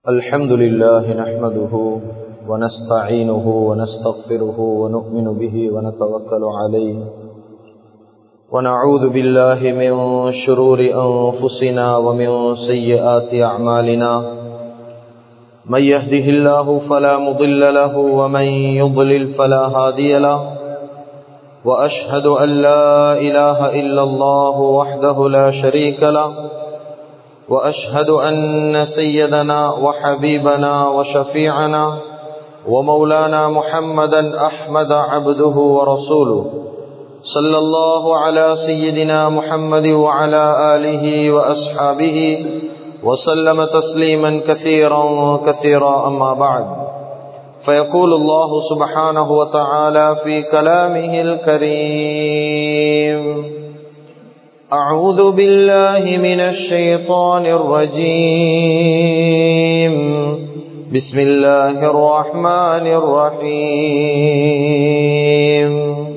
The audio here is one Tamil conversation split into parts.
الحمد لله نحمده ونستعينه ونستغفره ونؤمن به ونتوكل عليه ونعوذ بالله من شرور أنفسنا ومن سيئات أعمالنا من يهده الله فلا مضل له ومن يضلل فلا هادي له وأشهد أن لا إله إلا الله وحده لا شريك له وأشهد أن سيدنا وحبيبنا وشفيعنا ومولانا محمدا أحمد عبده ورسوله صلى الله على سيدنا محمد وعلى آله وأصحابه وسلم تسليما كثيرا كثيرا أما بعد فيقول الله سبحانه وتعالى في كلامه الكريم أعوذ بالله من الشيطان الرجيم بسم الله الرحمن الرحيم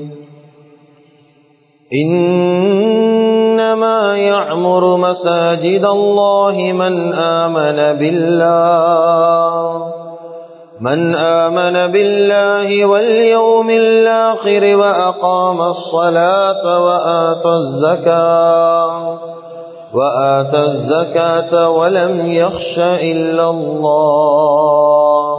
إنما يعمر مساجد الله من آمن بالله واليوم الآخر وأقام الصلاة وآتى الزكاة ولم يخش إلا الله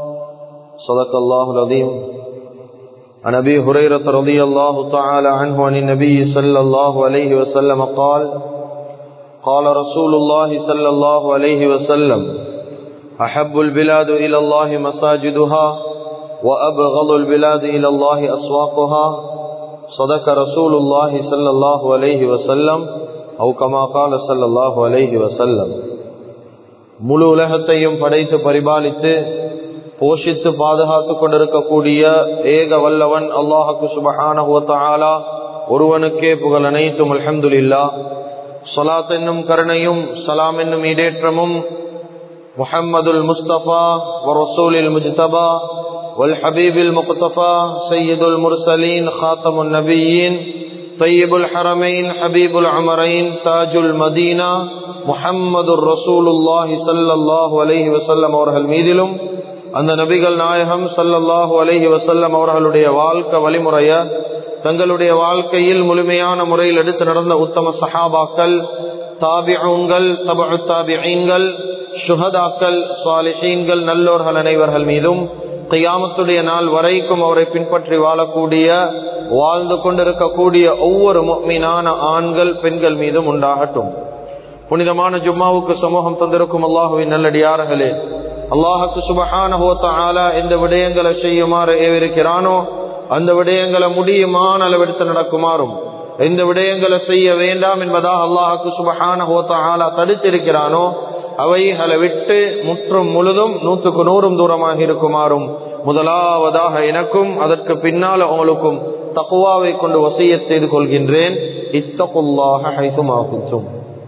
صدق الله العظيم. عن أبي هريرة رضي الله تعالى عنه عن النبي صلى الله عليه وسلم قال قال رسول الله صلى الله عليه وسلم أحب البلاد إلى الله مساجدها وأبغض البلاد إلى الله أسواقها صدق رسول الله صلى الله عليه وسلم أو كما قال صلى الله عليه وسلم. முழு உலகத்தையும் படைத்து பரிபாலித்து போஷித்து பாதுகாத்து கொண்டிருக்கக்கூடிய ஏக வல்லவன் அல்லாஹ்வுக்கு சுப்ஹானஹு வ தஆலா ஒருவனுக்கே புகழ் அனைத்தும். அல்ஹம்துலில்லாஹ். ஸலாத் என்னும் கருணையும் சலாம் என்னும் ஈடேற்றமும் முஹம்மதுல் முஸ்தபா வ ரசூலில் முஜ்தபா வல் ஹபீபில் முக்தஃபா சய்யிதுல் முர்சலீன் காத்தமுன் நபியீன் தய்யிபுல் ஹரமைன் ஹபீபுல் அமரைன் தாஜுல் மதீனா முஹம்மதுர் ரசூலுல்லாஹி ஸல்லல்லாஹு அலைஹி வஸல்லம் அவர்கள் மீதிலும் அந்த நபிகள் நாயகம் ஸல்லல்லாஹு அலைஹி வஸல்லம் அவர்களுடைய வாழ்க்கை வழிமுறைய தங்களுடைய வாழ்க்கையில் முழுமையான முறையில் எடுத்து நடந்த உத்தம சஹாபாக்கள், தாபிஊன்கள், தபஉ தாபிஈன்கள், ஷுஹதாக்கள், சாலிஹீன்கள், நல்லோர்கள் அனைவர்கள் மீதும் கியாமத்துடைய நாள் வரைக்கும் அவரை பின்பற்றி வாழக்கூடிய வாழ்ந்து கொண்டிருக்கக்கூடிய ஒவ்வொரு முஃமினான ஆண்கள் பெண்கள் மீதும் உண்டாகட்டும். புனிதமான ஜும்மாவுக்கு சமூகம் தந்திருக்கும் அல்லாஹுவின் நல்லடியார்களே, அல்லாஹ்வுக்கு சுப்ஹானஹு வ தஆலா எந்த விடயங்களை செய்யுமாறு ஏவிருக்கிறானோ அந்த விடயங்களை முடியுமான அளவெடுத்து நடக்குமாறும், எந்த விடயங்களை செய்ய வேண்டாம் என்பதாக அல்லாஹ்வுக்கு சுப்ஹானஹு வ தஆலா தடுத்திருக்கிறானோ அவைகளை விட்டு முற்றும் முழுதும் 100% தூரமாக இருக்குமாறும் முதலாவதாக எனக்கும் அதற்கு பின்னால் உங்களுக்கும் தக்வாவை கொண்டு வசியத் செய்து கொள்கின்றேன். இத்தகுல்லாஹ ஹைதுமா குன்தும்.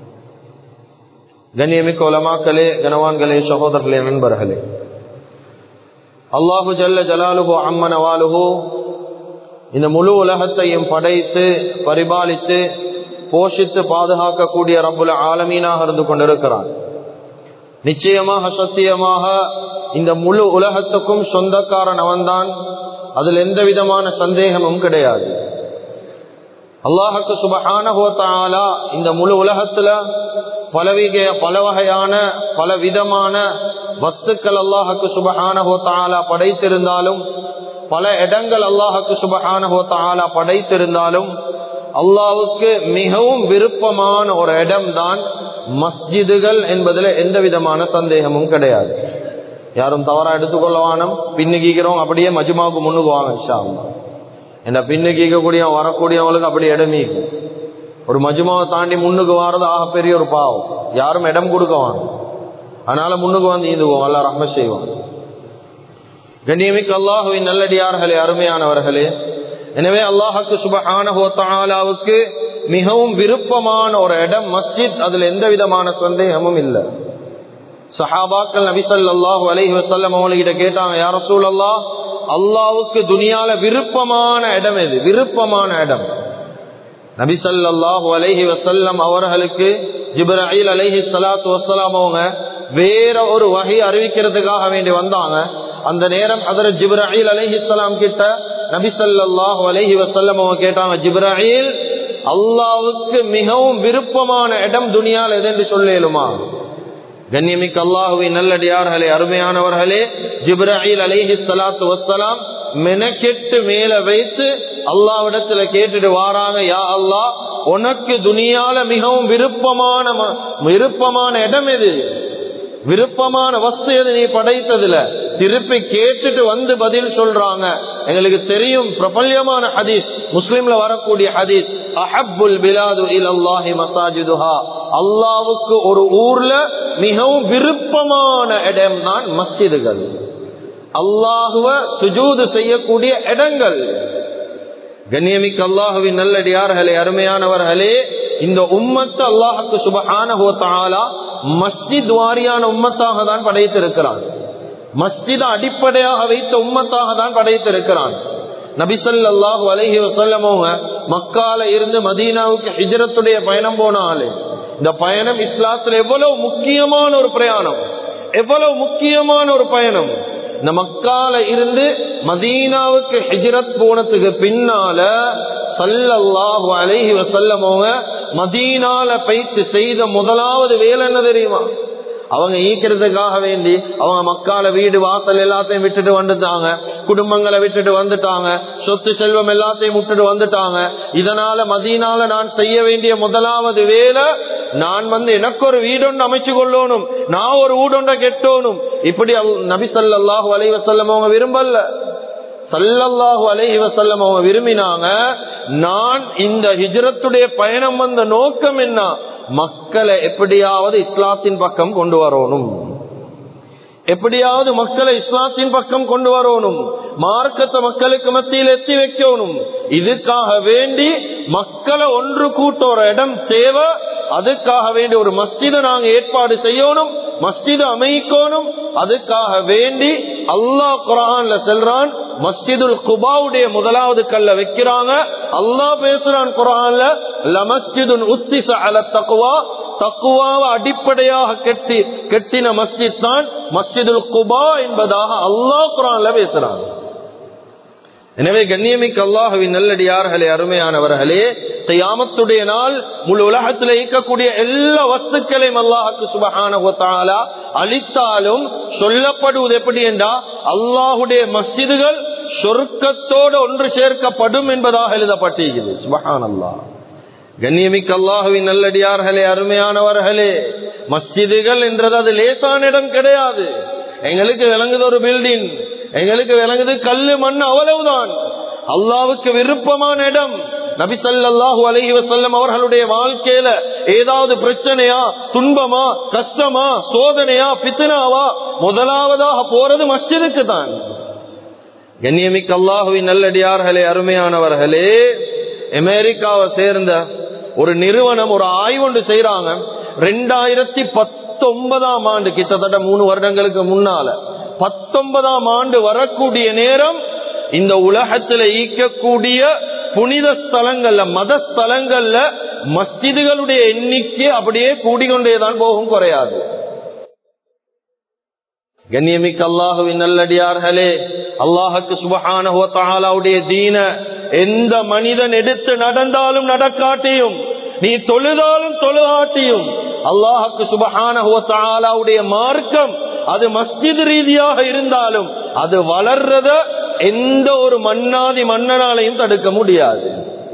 கண்ணியமிக்க உலமாக்களே, கனவான்களே, சகோதரர்களே, நண்பர்களே, அல்லாஹு ஜல்ல ஜலாலுஹு அம்ம நவாலுஹு இந்த முழு உலகத்தையும் படைத்து பரிபாலித்து போஷித்து பாதுகாக்கக்கூடிய ரப்புல் ஆலமீனாக இருந்து கொண்டிருக்கிறான். நிச்சயமாக சத்தியமாக இந்த முழு உலகத்துக்கும் சொந்தக்காரன் அவன்தான். அதில் எந்த விதமான சந்தேகமும் கிடையாது. அல்லாஹ்வுக்கு சுப்ஹானஹு வ தஆலா இந்த முழு உலகத்துல பல வகையான பல விதமான வஸ்துக்கள் அல்லாஹ்வுக்கு சுப்ஹானஹு வ தஆலா படைத்திருந்தாலும், பல இடங்கள் அல்லாஹ்வுக்கு சுப்ஹானஹு வ தஆலா படைத்திருந்தாலும், அல்லாஹ்வுக்கு மிகவும் விருப்பமான ஒரு இடம்தான் மஸ்ஜிதுகள் என்பதில் எந்த விதமான சந்தேகமும் கிடையாது. யாரும் தவறா எடுத்துக்கொள்ளவானம். பின்னுக்கிறோம் அப்படியே மஜ்மாவுக்கு முன்னுக்கு வாங்க இன்ஷா அல்லாஹ். என்ன பின்னுக்கிக்கூடிய வரக்கூடியவங்களுக்கு அப்படி இடமீக்கும். ஒரு மஜ்மாவை தாண்டி முன்னுக்கு வாரது ஆக பெரிய ஒரு பாவம். யாரும் இடம் கொடுக்கவாங்க. அதனால முன்னுக்கு வந்து இதுவோம், அல்லாஹ் ரஹ்மத் செய்வான். கண்ணியமிக்க அல்லாஹுவின் நல்லடியார்களே, அருமையானவர்களே, எனவே அல்லாஹ்வுக்கு சுப்ஹானஹு வ தஆலாவுக்கு மிகவும் விருப்பமான ஒரு இடம் மஸ்ஜித். அதுல எந்த விதமான சந்தேகமும் இல்லை. சஹாபாக்கள் நபி ஸல்லல்லாஹு அலைஹி வஸல்லம் அவங்ககிட்ட கேட்டாங்க, யா ரசூலல்லாஹ், அல்லாஹ்வுக்கு துனியால விருப்பமான இடம் எது? விருப்பமான இடம். நபி ஸல்லல்லாஹு அலைஹி வஸல்லம் அவர்களுக்கு ஜிப்ரீல் அலைஹி ஸலாத்து வஸ்ஸலாம் அவங்க வேற ஒரு வகை அறிவிக்கிறதுக்காக வேண்டி வந்தாங்க. அந்த நேரம் ஹஜ்ரத் ஜிப்ராயில் அலைஹிஸ்ஸலாம் கிட்ட நபி ஸல்லல்லாஹு அலைஹி வஸல்லம் அவங்க கேட்டாங்க, ஜிப்ராயில், அல்லாஹ்வுக்கு மிகவும் விருப்பமான இடம் துனியால எதுன்னு சொல்லேலுமா? கண்ணியமிக்க அல்லாஹ்வின் நல்லடியார்களே, அருமையானவர்களே, ஜிப்ராயில் அலைஹிஸ்ஸலாத்து வஸ்ஸலாம் மெனக்கெட்டு மேல வைத்து அல்லாஹ்விடத்துல கேட்டுட்டு வாராங்க, யா அல்லாஹ், உனக்கு துனியால மிகவும் விருப்பமான இடம் எது, விருப்பமான வஸ்து எது நீ படைத்ததுல? திருப்பி கேட்டுட்டு வந்து பதில் சொல்றாங்க. எங்களுக்கு தெரியும் பிரபல்யமான ஹதீஸ், முஸ்லிம்ல வரக்கூடிய ஹதீஸ், அஹப்புல் பிலாது இலல்லாஹி மசாஜிதுஹா, அல்லாஹ்வுக்கு ஒரு ஊர்ல மிகவும் விருப்பமான இடம் தான் மஸ்ஜிதுகள், அல்லாஹுவ சுஜூது செய்யக்கூடிய இடங்கள். கண்ணியமிக்க அல்லாஹுவின் நல்லடியார்களே, அருமையானவர்களே, இந்த உம்மத்து அல்லாஹுக்கு சுப்ஹானஹு வ தஆலா மஸ்ஜித் வாரியான உம்மத்தாக தான் படைத்திருக்கிறான். மஸ்ஜித் அடிப்படையாக வைத்த உம்மத்தாக தான் படைத்திருக்கிறான். நபி ஸல்லல்லாஹு அலைஹி வஸல்லம் மக்கால இருந்து மதீனாவுக்கு ஹிஜ்ரத்துடைய பயணம் போனாலே, இந்த பயணம் இஸ்லாத்துல எவ்வளவு முக்கியமான ஒரு பிரயாணம், எவ்வளவு முக்கியமான ஒரு பயணம். இந்த மக்கால இருந்து மதீனாவுக்கு ஹிஜ்ரத் போனதுக்கு பின்னால ஸல்லல்லாஹு அலைஹி வஸல்லம் மதீனால போயிட்டு செய்த முதலாவது வேலை என்ன தெரியுமா? அவங்க ஈக்கிறதுக்காக வேண்டி அவங்க மக்கால வீடு வாசல் எல்லாத்தையும் விட்டுட்டு வந்துட்டாங்க, குடும்பங்களை விட்டுட்டு வந்துட்டாங்க, சொத்து செல்வம் எல்லாத்தையும் விட்டுட்டு வந்துட்டாங்க. இதனால மதீனால நான் செய்ய வேண்டிய முதலாவது வேலை, நான் எனக்கு ஒரு வீடொன்று அமைச்சு கொள்ளணும், நான் ஒரு வீடொன்றை கெட்டணும். இப்படி நபி ஸல்லல்லாஹு அலைஹி வஸல்லம் அவங்க விரும்பல. ஸல்லல்லாஹு அலைஹி வஸல்லம் அவங்க விரும்பினாங்க, நான் இந்த ஹிஜ்ரத்துடைய பயணம் வந்த நோக்கம் என்ன? மக்களை எப்படியாவது இஸ்லாத்தின் பக்கம் கொண்டு வரணும், எப்படியாவது மக்களை இஸ்லாத்தின் பக்கம் கொண்டு வரணும், மார்க்கத்தை மக்களுக்கு மத்தியில் எத்தி வைக்கணும். இதுக்காக வேண்டி மக்களை ஒன்று கூட்ட ஒரு இடம் தேவை. அதுக்காக வேண்டி ஒரு மஸ்ஜிதை நாங்க ஏற்பாடு செய்யணும், மஸ்ஜிதை அமைக்கணும். அதுக்காக வேண்டி அல்லாஹ் குர்ஆன்ல சொல்றான், மஸ்ஜிதுல் குபாவுடைய முதலாவது கல்ல வைக்கிறாங்க. அல்லாஹ் பேசுறான் குர்ஆன்ல, லமஸ்ஜிதுன் உஸ்ஸிஸ அலா தக்வா, தக்வாவை அடிப்படையாக கெட்டின மஸ்ஜித் தான் மஸ்ஜிதுல் குபா என்பதாக அல்லாஹ் குர்ஆன்ல பேசுறான். எனவே கண்ணியமிக்க அல்லாஹ்வின் நல்லடியார்களே, அருமையானவர்களே, கியாமத்துடைய நாள் முழு உலகத்தில் இருக்கக்கூடிய எல்லா வஸ்துக்களையும் அல்லாஹ்வுக்கு சுப்ஹானஹு வ தஆலா அளித்தாலும் சொல்லப்படுவது எப்படி என்றா, அல்லாஹ்வுடைய மஸ்ஜிதுகள் சொர்க்கத்தோடு ஒன்று சேர்க்கப்படும் என்பதாக எழுதப்பட்டிருக்கிறது. சுப்ஹானல்லாஹ். கண்ணியமிக்க அல்லாஹ்வின் நல்லடியார்களே, அருமையானவர்களே, மஸ்ஜிதுகள் என்றது அது லேசான இடம் கிடையாது. எங்களுக்கு விளங்குது ஒரு பில்டிங், எங்களுக்கு விளங்குது கல்லு மண், அவ்வளவுதான். அல்லாஹ்வுக்கு விருப்பமான இடம். நபி ஸல்லல்லாஹு அலைஹி வஸல்லம் அவர்களுடைய வாழ்க்கையில ஏதாவது பிரச்சனையா, துன்பமா, கஷ்டமா, சோதனையா, ஃபித்னாவா, முதலாவதாக போறது மஸ்ஜிதுக்கு தான். கண்ணியமிக்க அல்லாஹ்வின் நல்லடியார்களே, அருமையானவர்களே, அமெரிக்காவை சேர்ந்த ஒரு நிறுவனம் ஒரு ஆய்வு செய்யறாங்க. 2019ஆம் ஆண்டு, கிட்டத்தட்ட 3 வருடங்களுக்கு முன்னால, 19ஆம் ஆண்டு வரக்கூடிய நேரம் இந்த உலகத்தில் ஈக்கக்கூடிய புனித ஸ்தலங்கள்ல, மத ஸ்தலங்கள்ல மஸ்ஜிதுகளுடைய எண்ணிக்கை அப்படியே கூடிக்கொண்டேதான் போகும், குறையாது. கண்ணியமிக்க அல்லாஹுவின் நல்லடியார்களே, அல்லாஹுக்கு சுப்ஹானஹு வ தஆலாவுடைய தீன எந்த மனிதன் எடுத்து நடந்தாலும் நடக்காட்டியும், நீ தொழுதாலும் தொழுகாட்டியும், அல்லாஹுக்கு சுப்ஹானஹு வ தஆலாவுடைய மார்க்கம் அது மஸ்ஜித் ரீதியாக இருந்தாலும் அது வளர்றத எந்த ஒரு மன்னனாலையும் தடுக்க முடியாது.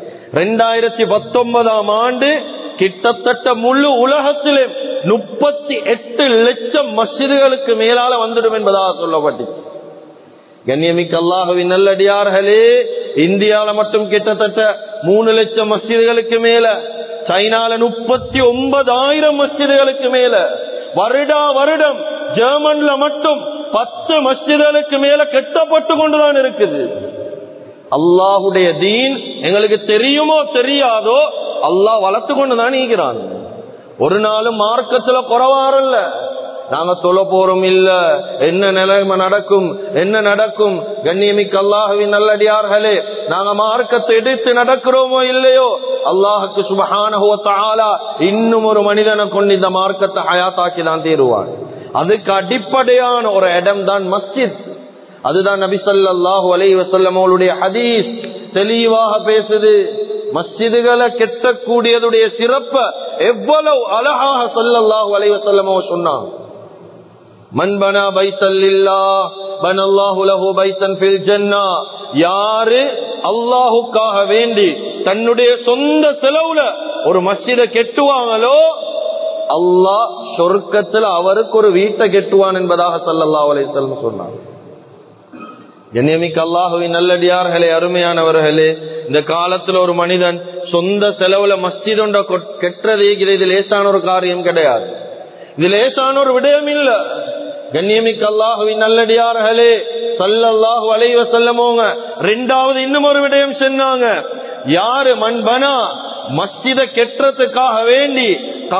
2019ஆம் ஆண்டு கிட்டத்தட்ட முழு உலகத்திலே 38 லட்சம் மஸ்ஜிதுகளுக்கு மேலால வந்துடும் என்பதாக சொல்லப்பட்டுச்சு. கண்ணியமிக்க அல்லாஹ்வின் நல்லடியார்களே, இந்தியாவில மட்டும் கிட்டத்தட்ட 3 லட்சம் மஸ்ஜிதுகளுக்கு மேல, சைனால 39,000 மஸ்ஜிதுகளுக்கு மேல, வருடம் ஜெர்மன்ல மட்டும் 10 மஸ்ஜிதுகளுக்கு மேல கட்டப்பட்டு கொண்டுதான் இருக்குது. அல்லாஹுடைய தீன் எங்களுக்கு தெரியுமோ தெரியாதோ அல்லாஹ் வளர்த்து கொண்டுதான் இருக்கிறான். ஒரு நாளும் மார்க்கத்துல குறைவாரல்ல. நாங்க சொல்ல போறோம் இல்ல, என்ன நிலைமை நடக்கும், என்ன நடக்கும். கண்ணியமிக்க அல்லாஹ்வின் நல்லடியார்களே, நாங்க மார்க்கத்தை எடுத்து நடக்கிறோமோ இல்லையோ, அல்லாஹுக்கு சுப்ஹானஹு வ தஆலா இன்னும் ஒரு மனிதனை கொண்டு இந்த மார்க்கத்தை ஹயாத்தாக்கி தான் தீருவான். அதுக்கு அடிப்படையான ஒரு இடம் தான் மஸ்ஜித். அதுதான் நபி ஸல்லல்லாஹு அலைஹி வஸல்லம் அவருடைய ஹதீஸ் தெளிவாக பேசுது. மஸ்ஜிதுகளை கெட்டக்கூடியதுடைய சிறப்பை எவ்வளவு அழகாக ஸல்லல்லாஹு அலைஹி வஸல்லம் சொன்னாங்க. மன் பனா பைத்தல் லில்லாஹ் பனல்லாஹு லஹு பைத்தன் ஃபில் ஜன்னah. யாரு அல்லாஹ்வுக்காக வேண்டி தன்னுடைய சொந்த செலவுல ஒரு மஸ்ஜிதை கெட்டுவாங்களோ அல்லாஹ் சொர்க்கத்துல அவருக்கு ஒரு வீட்டை கெட்டுவான் என்பதாக ஸல்லல்லாஹு அலைஹி வஸல்லம் சொன்னாங்க. கண்ணியமிக்க அல்லாஹ்வின் நல்லடியார்களே, அருமையானவர்களே, இந்த காலத்துல ஒரு மனிதன் சொந்த செலவுல மஸ்ஜித் ஒன்றை கெட்டுறது இது லேசான ஒரு காரியம் கிடையாது. இது லேசான ஒரு விடயம் இல்ல. கண்ணியமிக்க அல்லாஹ்வின் நல்லடியார்களே, ஸல்லல்லாஹு அலைஹி வஸல்லம் இரண்டாவது இன்னும் ஒரு விடயம் சொன்னாங்க. யாரு மன் பனா மஸ்ஜிதை கெட்டுறதுக்காக வேண்டி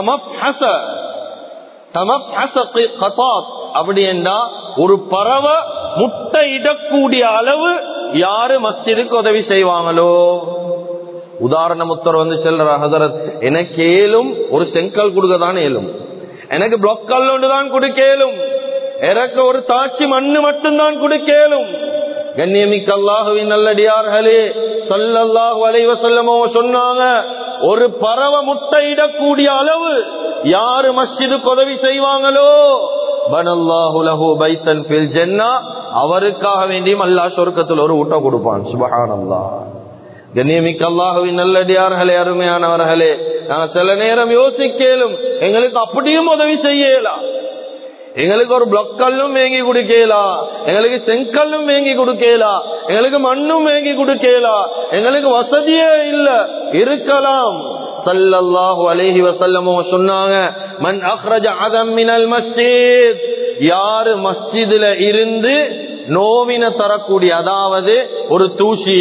அப்படி என்றா ஒரு பறவை முட்டை இடக்கூடிய அளவு யாரு மஸ்ஜிதுக்கு உதவி செய்வாங்களோ. உதாரணம் ஒருத்தர் செல்ற ஹதரத், எனக்கு ஏலும் ஒரு செங்கல் கொடுக்கதான் ஏலும், எனக்கு பிளாக் கல் ஒன்றுதான் கொடுக்கலும், எனக்கு ஒரு தாட்சி மண்ணு மட்டும்தான் கொடுக்கலும். கண்ணியமிக்க அல்லாஹ்வின் நல்லடியார்களே, ஸல்லல்லாஹு அலைஹி வஸல்லம் சொன்னாங்க, ஒரு பறவை முட்டையிடக்கூடிய அளவு யாரு மஸ்ஜிதுக்கு உதவி செய்வாங்களோ பனல்லாஹு லஹு பைத்தன் ஃபில் ஜன்னah, அவருக்காக வேண்டியும் அல்லாஹ் சொர்க்கத்தில் ஒரு ஊட்ட கொடுப்பான். சுப்ஹானல்லாஹ். கண்ணியமிக்க அல்லாஹ்வின் நல்லடியார்களே, அருமையானவர்களே, நான் சில நேரம் யோசிக்கலும், எங்களுக்கு அப்படியும் உதவி செய்யலாம். எங்களுக்கு ஒரு பிளாக் கல்லும் வாங்கி கொடுக்கலாம், எங்களுக்கு செங்கல்லும் வாங்கி கொடுக்கலாம், எங்களுக்கு மண்ணும் வாங்கி கொடுக்கலாம், எங்களுக்கு வசதியே இல்ல இருக்கலாம். ஸல்லல்லாஹு அலைஹி வஸல்லம் சொன்னாங்க, மன் அக்ரஜ அதம் மினல் மஸ்ஜித், யாரு மஸ்ஜிதுல இருந்து நோவின தரக்கூடிய, அதாவது ஒரு தூசிய,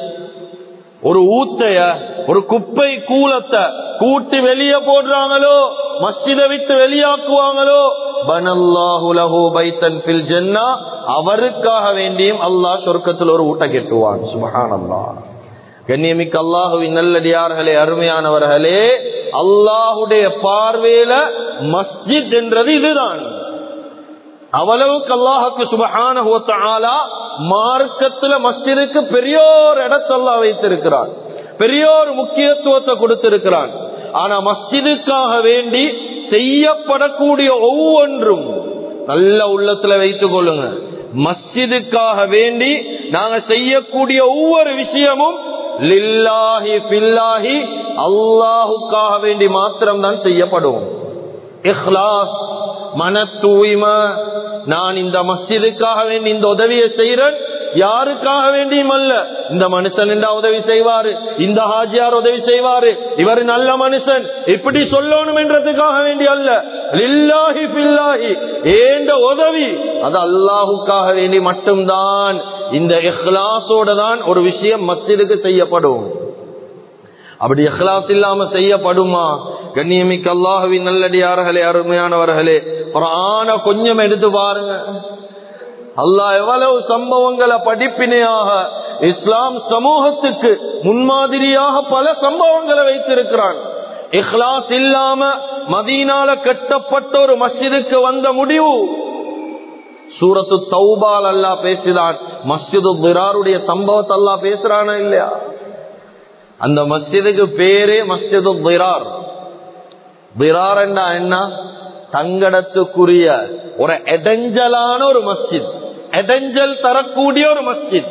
ஒரு ஊத்தைய, ஒரு குப்பை கூலத்தை கூட்டி வெளியே போடுறாங்களோ, மஸ்ஜிதை விட்டு வெளியாக்குவாங்களோ, பனல்லாஹு லஹு பைத்தன் ஃபில் ஜன்னah, அவருக்காக வேண்டியும் அல்லாஹ் சொர்க்கத்தில் ஒரு ஊட்ட கெட்டுவான். சுப்ஹானல்லாஹ். கண்ணியமிக்க அல்லாஹ்வின் நல்லடியார்களே, அருமையானவர்களே, அல்லாஹுடைய பார்வையில மஸ்ஜித் என்றது இதுதான். அவ்வளவுக்கு அல்லாஹுக்கு சுப்ஹானஹு வ தஆலா மார்க்கத்துல மஸ்ஜிதுக்கு பெரியோர் இடத்தை அல்லாஹ் வைத்திருக்கிறான், பெரியோர் முக்கியத்துவத்தை கொடுத்திருக்கிறான். ஆனா மஸ்ஜிதுக்காக வேண்டி செய்யப்படக்கூடிய ஒவ்வொன்றும் நல்ல உள்ளத்துல வைத்துக் கொள்ளுங்க. மஸ்ஜிதுக்காக வேண்டி நாங்க செய்யக்கூடிய ஒவ்வொரு விஷயமும் லில்லாஹி ஃபில்லாஹி, அல்லாஹுக்காக வேண்டி மாத்திரம் தான் செய்யப்படும். இஹ்லாஸ், மன தூய்மை, நான் இந்த மஸ்ஜிதுக்காக வேண்டி இந்த உதவியை செய்யறேன், யாருக்காக வேண்டியும் அல்ல. இந்த மனுஷன் என்றா உதவி செய்வாரு, இந்த ஹாஜியார் உதவி செய்வாரு, இவர் நல்ல மனுஷன் இப்படி சொல்லணும் என்றதுக்காக வேண்டி அல்ல. லில்லாஹி ஃபில்லாஹி, ஏண்ட உதவி அது அல்லாஹுக்காக வேண்டி மட்டும்தான். இந்த இஹ்லாஸோட தான் ஒரு விஷயம் மஸ்ஜிதுக்கு செய்யப்படும். அப்படி இஹ்லாஸ் இல்லாம செய்யப்படுமா? கண்ணியமிக்க அல்லாஹ்வின் நல்லடியார்களே, அருமையானவர்களே, குர்ஆனை கொஞ்சம் எடுத்து பாருங்க. அல்லாஹ் எவ்வளவு சம்பவங்களை படிப்பினையாக இஸ்லாம் சமூகத்துக்கு முன்மாதிரியாக பல சம்பவங்களை வைத்திருக்கிறான். இஹ்லாஸ் இல்லாம மதீனால கட்டப்பட்ட ஒரு மஸ்ஜிதுக்கு வந்த முடிவு சூரத்து தௌபால் அல்லாஹ் பேசினான். மஸ்ஜிது திராருடைய சம்பவத்தை அல்லாஹ் பேசுறானா இல்லையா? அந்த மஸ்ஜிதுக்கு பேரே மஸ்ஜிது திரார். திரார் என்றா என்ன? தங்கடத்துக்குரிய ஒரு இடைஞ்சலான ஒரு மஸ்ஜித், இடைஞ்சல் தரக்கூடிய ஒரு மஸ்ஜித்.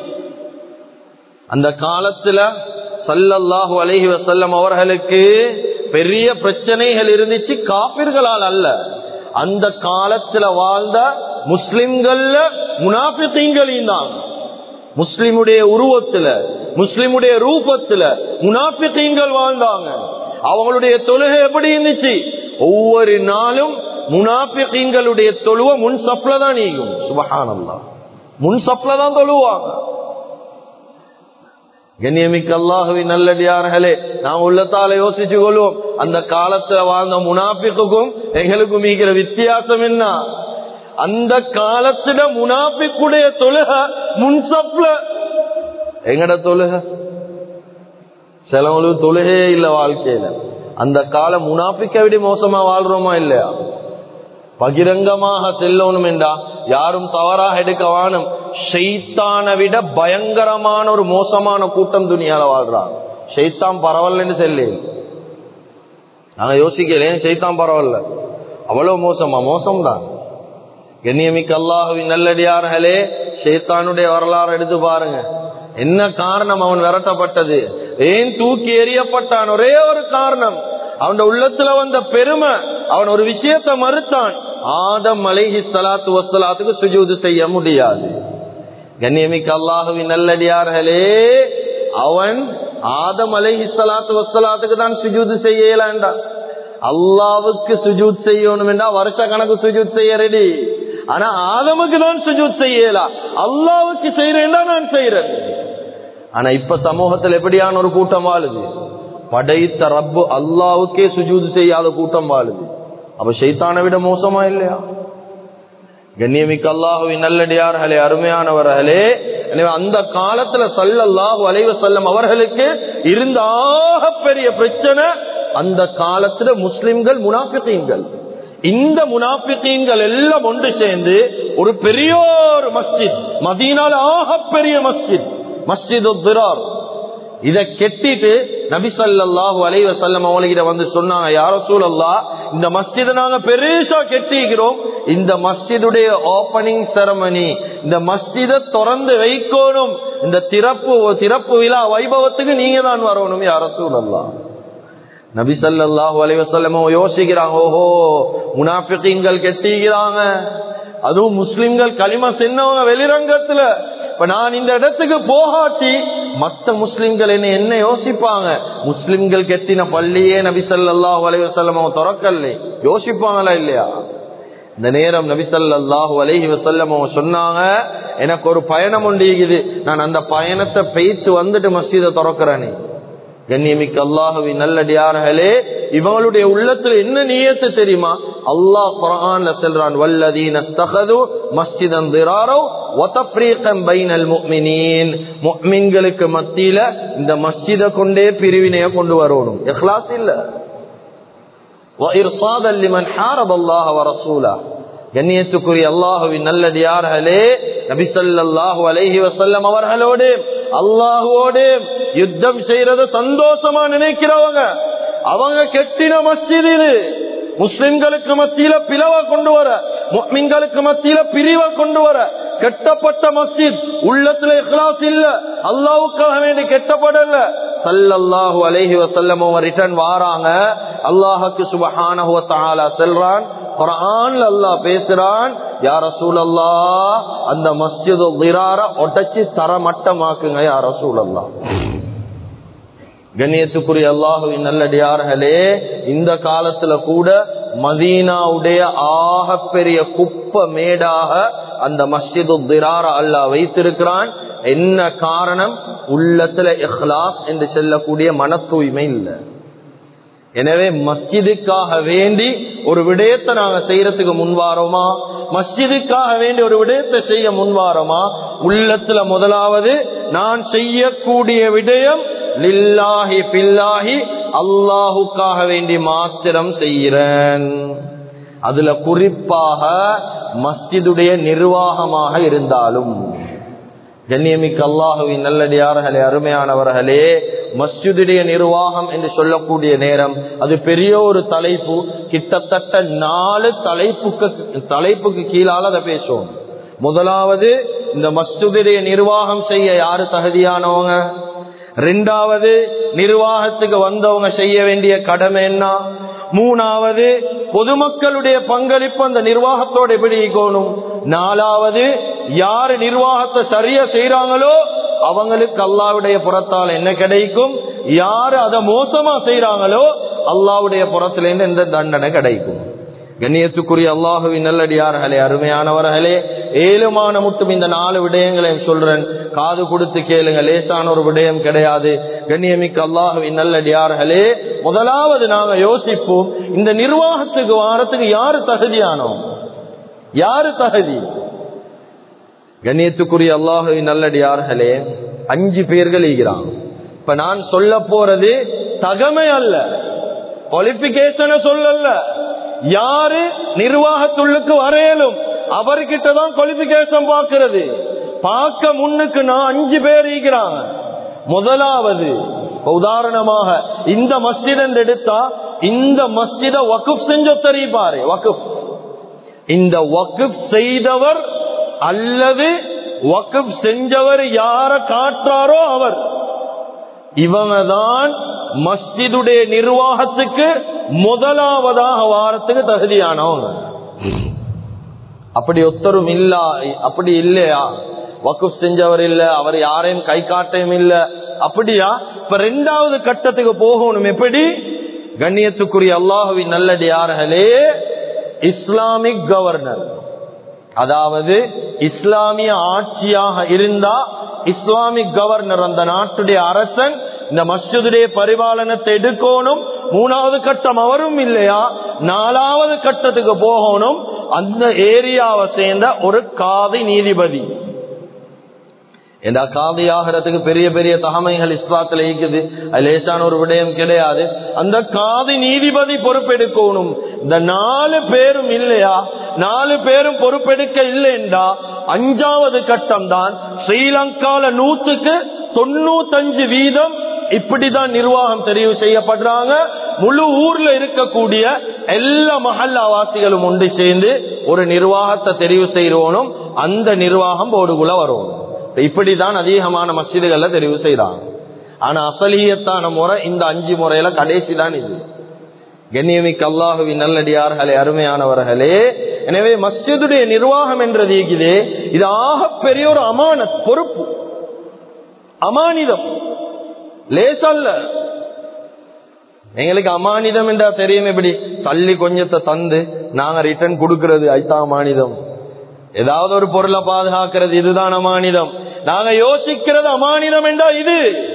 அந்த காலத்துல ஸல்லல்லாஹு அலைஹி வஸல்லம் அவர்களுக்கு பெரிய பிரச்சனைகள் இருந்துச்சு, காபிர்களால் அல்ல. அந்த காலத்துல வாழ்ந்த முஸ்லிம்கள்ல முனாஃபிகீன்களும் தான். முஸ்லிமுடைய உருவத்துல, முஸ்லிமுடைய ரூபத்துல முனாஃபிகீன்கள் வாழ்ந்தாங்க. அவங்களுடைய தொழுகை எப்படி இருந்துச்சு? ஒவ்வொரு நாளும் முனாஃபிகீன்களுடைய தொழுவ முன் சப்ல தான் நீங்கும். சுப்ஹானல்லாஹ், முன் சப்ல தான் தொழுவாங்க. கண்ணியமிக்க அல்லாஹ்வின் நல்லடியார்களே, நாம் உள்ளத்தால யோசிச்சு கொள்வோம், அந்த காலத்துல வாழ்ந்த முனாஃபிக்குக்கும் எங்களுக்கும் இருக்கிற வித்தியாசம் என்ன? அந்த காலத்துல முனாஃபிக்குடைய தொழுக முன்சப்ல, எங்கட தொழுக சிலவங்களுக்கு தொழுகையே இல்ல வாழ்க்கையில. அந்த கால முனாஃபிக்கை விட மோசமா வாழ்றோமா இல்லையா? பகிரங்கமாக செல்லணும் என்றா யாரும் தவறாக எடுக்க வாணும். ஷைத்தானை விட பயங்கரமான ஒரு மோசமான கூட்டம் துனியால வாழ்றாங்க. ஷைத்தான் பரவாயில்லன்னு சொல்லி நாங்க யோசிக்கலேன். ஷைத்தான் பரவாயில்ல, அவ்வளவு மோசமா? மோசம்தான். கண்ணியமிக்க அல்லாஹ்வின் நல்லடியார்களே, ஷைத்தானுடைய வரலாறு எடுத்து பாருங்க. என்ன காரணம் அவன் விரட்டப்பட்டது? ஏன் தூக்கி எறியப்பட்டான்? ஒரே ஒரு காரணம், அவன் உள்ளத்துல வந்த பெருமை. அவன் ஒரு விஷயத்தை மறுத்தான். ஆதம் அலைஹிஸ்ஸலாத்து வஸ்ஸலாத்துக்கு சுஜூது செய்ய முடியாது. கண்ணியமிக்க அல்லாஹ்வின் நல்லடியார்களே, அவன் ஆதம் அலைஹிஸ்ஸலாத்து வஸ்ஸலாத்துக்கு தான் சுஜூது செய்யலான்டா. அல்லாவுக்கு சுஜூத் செய்யணும் என்றா வருஷ கணக்கு சுஜூத் செய்ய ரெடி. ஆனா ஆதமுக்கு தான் சுஜூத் செய்யலாம், அல்லாவுக்கு செய்யறேன்டா நான் செய்யறேன். ஆனா இப்ப சமூகத்தில் எப்படியான ஒரு கூட்டம் வாழுது? படைத்த ரப்பு அல்லாவுக்கே சுஜூது செய்யாத கூட்டம் வாழுது. அப்ப ஷைத்தானை விட மோசமா இல்லையா? கண்ணியமிக்க அல்லாஹ்வின் நல்லடியார்களே, அருமையானவர்களே, எனவே அந்த காலத்துல ஸல்லல்லாஹு அலைஹி வஸல்லம் அவர்களுக்கு இருந்த பெரிய பிரச்சனை, அந்த காலத்துல முஸ்லிம்கள் முனாஃபிகீன்கள். இந்த முனாஃபிகீன்கள் எல்லாம் ஒன்று சேர்ந்து ஒரு பெரிய மஸ்ஜித், மதீனால பெரிய மஸ்ஜித், மஸ்ஜிதுத் திரார், இத கெட்டிட்டு நபி ஸல்லல்லாஹு அலைஹி வஸல்லம் அவங்ககிட்ட வந்து சொன்னாங்க, யா ரசூலல்லாஹ், இந்த மஸ்ஜிதை நாங்க பெருசா கெட்டிக்கிறோம், இந்த மஸ்ஜிதுடைய ஓபனிங் செரமனி, இந்த மஸ்ஜிதை திறந்து வைக்கணும், இந்த திறப்பு விழா வைபவத்துக்கு நீங்க தான் வரணும் யா ரசூலல்லாஹ். நபி ஸல்லல்லாஹு அலைஹி வஸல்லம் யோசிக்கிறாங்க, ஓஹோ முனாஃபிகீன்கள் கெட்டிக்கிறாங்க, அதுவும் முஸ்லிம்கள் களிமா சென்னவங்க வெளிரங்கத்துல. இப்ப நான் இந்த இடத்துக்கு போகாட்டி மத்த முஸ்லிம்கள் என்ன யோசிப்பாங்க? முஸ்லிம்கள் கெட்டின பள்ளியே நபி ஸல்லல்லாஹு அலைஹி வஸல்லம் திறக்கல்ல, யோசிப்பாங்களா இல்லையா? இந்த நேரம் நபி ஸல்லல்லாஹு அலைஹி வஸல்லம் சொன்னாங்க, எனக்கு ஒரு பயணம் உண்டிக்குது, நான் அந்த பயணத்தை பெய்த்து வந்துட்டு மஸ்ஜிதை திறக்கிறேனே. கண்ணியமிக்க அல்லாஹ்வின் நல்லடியார்களே, இவங்களுடைய உள்ளத்துல என்ன நியத்து தெரியுமா? அல்லாஹ் குர்ஆன்ல சொல்றான், வல்லதீன தഖது மஸ்ஜிதன் திராரா வ தஃப்ரீகன் பைனல் முஃமினீன், முஃமின்களுக்கு மத்தியில இந்த மஸ்ஜிதை கொண்டே பிரிவினையை கொண்டு வரணும், இக்லாஸ் இல்ல. வ இர்சாதன் லிமன் ஹாரபல்லாஹ வ ரசூலஹ. கண்ணியத்துக்குரிய அல்லாஹ்வின் நல்லடியார்களே, நபி ஸல்லல்லாஹு அலைஹி வஸல்லம் அவர்களோடு அல்லாஹ்வோடு யுத்தம் செய்யறத சந்தோஷமா நினைக்கிறவங்க, அவங்க கெட்டின மஸ்ஜித் இது. முஸ்லிம்களுக்கு மத்தியில பிளவ கொண்டு வர, முஃமின்களுக்கு மத்தியில பிரிவை கொண்டு வர கெட்டப்பட்ட மஸ்ஜித். உள்ளத்துல இக்லாஸ் இல்ல, அல்லாஹ்வுக்காக வேண்டி கெட்டப்படல. ஸல்லல்லாஹு அலைஹி வஸல்லம் ரிட்டர்ன் வாராங்க. அல்லாஹ்வுக்கு சுப்ஹானஹு வ தஆலா சொல்றான், குர்ஆன்ல அல்லாஹ் பேசுறான், யா ரசூலல்லாஹ், அந்த மஸ்ஜிது திரார உடைச்சி தரமட்டமாக்குங்க யா ரசூலல்லாஹ். கண்ணியத்துக்குரிய அல்லாஹ்வின் நல்லடியார்களே, இந்த காலத்துல கூட மதீனாவுடைய ஆகப்பெரிய குப்ப மேடாக அந்த மஸ்ஜிது திரார அல்லாஹ் வைத்திருக்கிறான். என்ன காரணம்? உள்ளத்துல இக்லாஸ் என்று சொல்லக்கூடிய மன தூய்மை இல்லை. எனவே மஸ்ஜிதுக்காக வேண்டி ஒரு விடயத்தை நாங்க செய்யறதுக்கு முன்வாரோமா? மஸ்ஜிதுக்காக வேண்டி ஒரு விடயத்தை செய்ய முன்வாரோமா? உள்ளத்துல முதலாவது நான் செய்யக்கூடிய விடயம் லில்லாஹி பில்லாஹி, அல்லாஹுக்காக வேண்டி மாத்திரம் செய்கிறேன். அதுல குறிப்பாக மஸ்ஜிதுடைய நிர்வாகமாக இருந்தாலும். கண்ணியமிக்க அல்லாஹ்வின் நல்லடியார்களே, அருமையானவர்களே, மஸ்ஜிதுடைய நிர்வாகம் என்று சொல்லக்கூடிய நேரம் அது பெரிய ஒரு தலைப்பு. கிட்டத்தட்ட 4 தலைப்புக்கு கீழால அதை பேசுவோம். முதலாவது, இந்த மஸ்ஜிதுடைய நிர்வாகம் செய்ய யாரு தகுதியானவங்க? ரெண்டாவது, நிர்வாகத்துக்கு வந்தவங்க செய்ய வேண்டிய கடமை என்ன? மூணாவது, பொதுமக்களுடைய பங்களிப்பு அந்த நிர்வாகத்தோட எப்படி இருக்கணும்? நாலாவது, யாரு நிர்வாகத்தை சரியா செய்யறாங்களோ அவங்களுக்கு அல்லாஹ்வுடைய புறத்தால் என்ன கிடைக்கும்? யாரு அதை மோசமா செய்யறாங்களோ அல்லாஹ்வுடைய புறத்திலிருந்து எந்த தண்டனை கிடைக்கும்? கண்ணியத்துக்குரிய அல்லாஹ்வின் நல்லடியார்களே, அருமையானவர்களே, ஏழுமான மட்டும் இந்த 4 விடயங்களையும் சொல்றேன், காது கொடுத்து கேளுங்க, லேசான ஒரு விடயம் கிடையாது. கண்ணியமிக்க அல்லாஹ்வின் நல்லடியார்களே, முதலாவது நாங்க யோசிப்போம், இந்த நிர்வாகத்துக்கு வாரத்துக்கு யாரு தகுதியானோம்? யாரு தகுதி? கண்ணியத்துக்குரிய அல்லாஹ்வின் நல்லடியார்களே, 5 பேர்கள் இருக்கிறாங்க. இப்ப நான் சொல்ல போறது தகமை அல்ல, குவாலிபிகேஷனை சொல்லல. யாரு நிர்வாகத்துள்ளுக்கு வரையலும் அவர்கிட்டதான் குவாலிபிகேஷன் பார்க்கிறது. பார்க்க முன்னுக்கு நான் 5 பேர் இருக்கிறாங்க. முதலாவது உதாரணமாக இந்த மஸ்ஜித் எடுத்தா இந்த மஸ்ஜித வக்ஃப் செஞ்ச தெரியுப்பாரு. வக்ஃப் இந்த வக்ஃப் செய்தவர் அல்லது வக்ஃப் செஞ்சவர் யார காட்டுறாரோ அவர், இவங்க தான் மஸ்ஜிதுடைய நிர்வாகத்துக்கு முதலாவதாக வாரத்துக்கு தகுதியானவங்க. அப்படி ஒத்தரும் இல்ல, அப்படி இல்லையா, வக்ஃப் செஞ்சவர் இல்ல, அவர் யாரையும் கை காட்டையும் இல்ல, அப்படியா? இப்ப 2வது கட்டத்துக்கு போகணும். எப்படி? கண்ணியத்துக்குரிய அல்லாஹுவின் நல்லடியார்களே, இஸ்லாமிக் கவர்னர், அதாவது இஸ்லாமிய ஆட்சியாக இருந்தா இஸ்லாமிக் கவர்னர், அந்த நாட்டுடைய அரசன் இந்த மஸ்ஜிதுடைய பரிபாலனத்தை எடுக்கணும். 3வது கட்டம் அவரும் இல்லையா, 4வது கட்டத்துக்கு போகணும். அந்த ஏரியாவை சேர்ந்த ஒரு காதி நீதிபதி. இந்த காதி ஆகிறதுக்கு பெரிய பெரிய தகமைகள் இஸ்லாத்துல இருக்குது, அது லேசான ஒரு விடயம் கிடையாது. அந்த காதி நீதிபதி பொறுப்பெடுக்கணும். இந்த 4 பேரும் இல்லையா, 4 பேரும் பொறுப்பெடுக்க இல்லைண்டா 5வது கட்டம் தான். ஸ்ரீலங்கால 100க்கு 95% இப்படிதான் நிர்வாகம் தெரிவு செய்யப்படுறாங்க. முழு ஊர்ல இருக்கக்கூடிய எல்லா மஹல்லாவாசிகளும் ஒன்று சேர்ந்து ஒரு நிர்வாகத்தை தெரிவு செய்யணும். அந்த நிர்வாகம் போர்டுக்குள்ள வரும். இப்படிதான் அதிகமான மஸ்ஜிதுகள்ல தெரிவு செய்யறாங்க. ஆனா அசலியத்தான முறை இந்த 5 முறையில கடைசி தான் இது. கண்ணியமிக்க அல்லாஹுவின் நல்லடியார்களே, அருமையானவர்களே, எனவே மஸ்ஜிதுடைய நிர்வாகம் என்றது இது ஆக பெரிய ஒரு அமானத், பொறுப்பு, அமானிதம், லேசல்ல. எங்களுக்கு அமானிதம் என்றா தெரியும். எப்படி தள்ளி கொஞ்சத்தை தந்து நாங்க ரிட்டர்ன் கொடுக்கிறது, அதுதான் அமானிதம். ஏதாவது ஒரு பொருளை பாதுகாக்கிறது, இதுதான் அமானிதம். நாங்க யோசிக்கிறது அமானிதம் என்றா இது.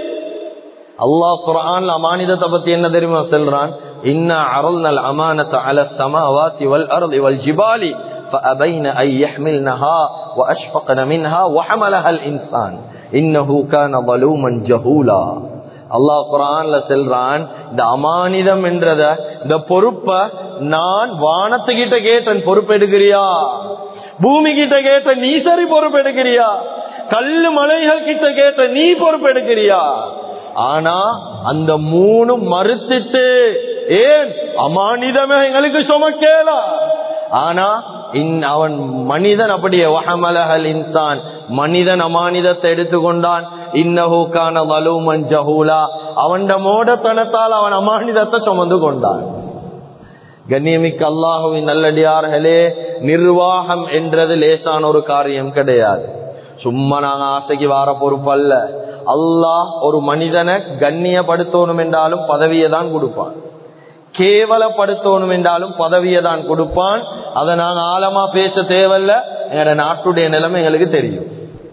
அல்லாஹ் குர்ஆன்ல அமானிதத்தை பத்தி என்ன தெரியுமா சொல்றான்? இன்னா அரல்னல் அமானத அல ஸமாவாதி வல் அர்தி வல் ஜிபாலி ஃபஅபைன அன் யஹ்மில்னஹா வஅஷ்ஃபக்ன மின்ஹா வஹமலஹல் இன்சான் இன்னஹு கான ஸலூமன் ஜஹூலா. அல்லாஹ் குர்ஆன்ல சொல்றான், இந்த அமானிதம் என்றத, இந்த பொறுப்பை நான் வானத்துக்கிட்ட கேட்டேன், பொறுப்பெடுக்கிறியா? பூமி கிட்ட கேட்ட நீ சரி பொறுப்பெடுக்கிறியா? கல்லு மலைகள் கிட்ட கேட்ட நீ பொறுப்பெடுக்கிறியா? ஆனா அந்த 3 மறுத்துட்டு, ஏன் அமானிதமே எங்களுக்கு சுமக்கேலா? ஆனா அவன் மனிதன் அப்படியே வஹமலஹல் இன்சான், மனிதன் அமானிதத்தை எடுத்துக்கொண்டான். இன்னஹு கான ஸலூமன் ஜஹூலா, அவன் மோடத்தனத்தால் அவன் அமானிதத்தை சுமந்து கொண்டான். கண்ணியமிக்க அல்லாஹுவின் நல்லடியார்களே, நிர்வாகம் என்றது லேசான ஒரு காரியம் கிடையாது. சும்மா நாங்க ஆசைக்கு வார பொறுப்பு அல்ல. அல்லாஹ் ஒரு மனிதனை கண்ணியப்படுத்தணும் என்றாலும் பதவியை தான் கொடுப்பான், கேவலப்படுத்தணும் என்றாலும் பதவியை தான் கொடுப்பான். அதை நாங்க ஆழமா பேச தேவையில்ல, எங்க நாட்டுடைய நிலைமை எங்களுக்கு தெரியும்.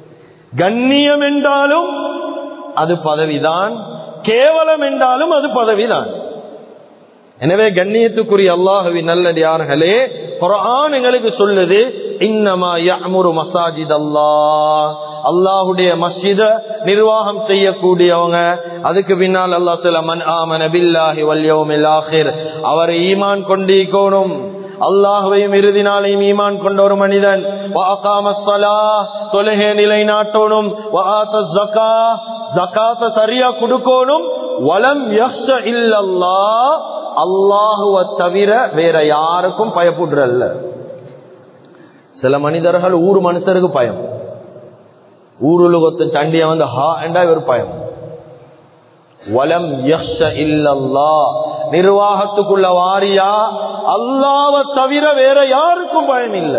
கண்ணியம் என்றாலும் அது பதவிதான், கேவலம் என்றாலும் அது பதவிதான். எனவே கண்ணியத்துக்குரிய அல்லாஹுவின் நல்லடியார்களே, குர்ஆன் எங்களுக்கு சொல்லுது, இன்னமா யஅமுரு மஸாஜிதல்லாஹ், அல்லாஹ்வுடைய மஸ்ஜித நிர்வாகம் செய்யக்கூடியவங்க. அதுக்கு பின்னால் அல்லாஹ் சொல்ல, மன் ஆமன பில்லாஹி வல் யௌமில் ஆகிர், அவர் ஈமான் கொண்டிருக்கணும், அல்லாஹ்வையும் இறுதி நாளையும் ஈமான் கொண்ட ஒரு மனிதன். வஅகாமஸ் ஸலாஹ், தொழுகை நிலைநாட்டணும். வஆத்தஸ் ஸகாத், ஸகாத்தை சரியா கொடுக்கணும். வலம் யக்ஷ இல்லல்லாஹ், அல்லாஹுவை தவிர வேற யாருக்கும் பயப்படுறல்ல. சில மனிதர்கள் ஊர் மனுஷருக்கு பயம், ஊருலகத்து சண்டிய வந்து ஹா என்றா ஒரு பயம். வலம் யக்ஷ இல்லல்லாஹ், நிர்வாகத்துக்குள்ள வாரியா அல்லாஹ்வை தவிர வேற யாருக்கும் பயம் இல்ல.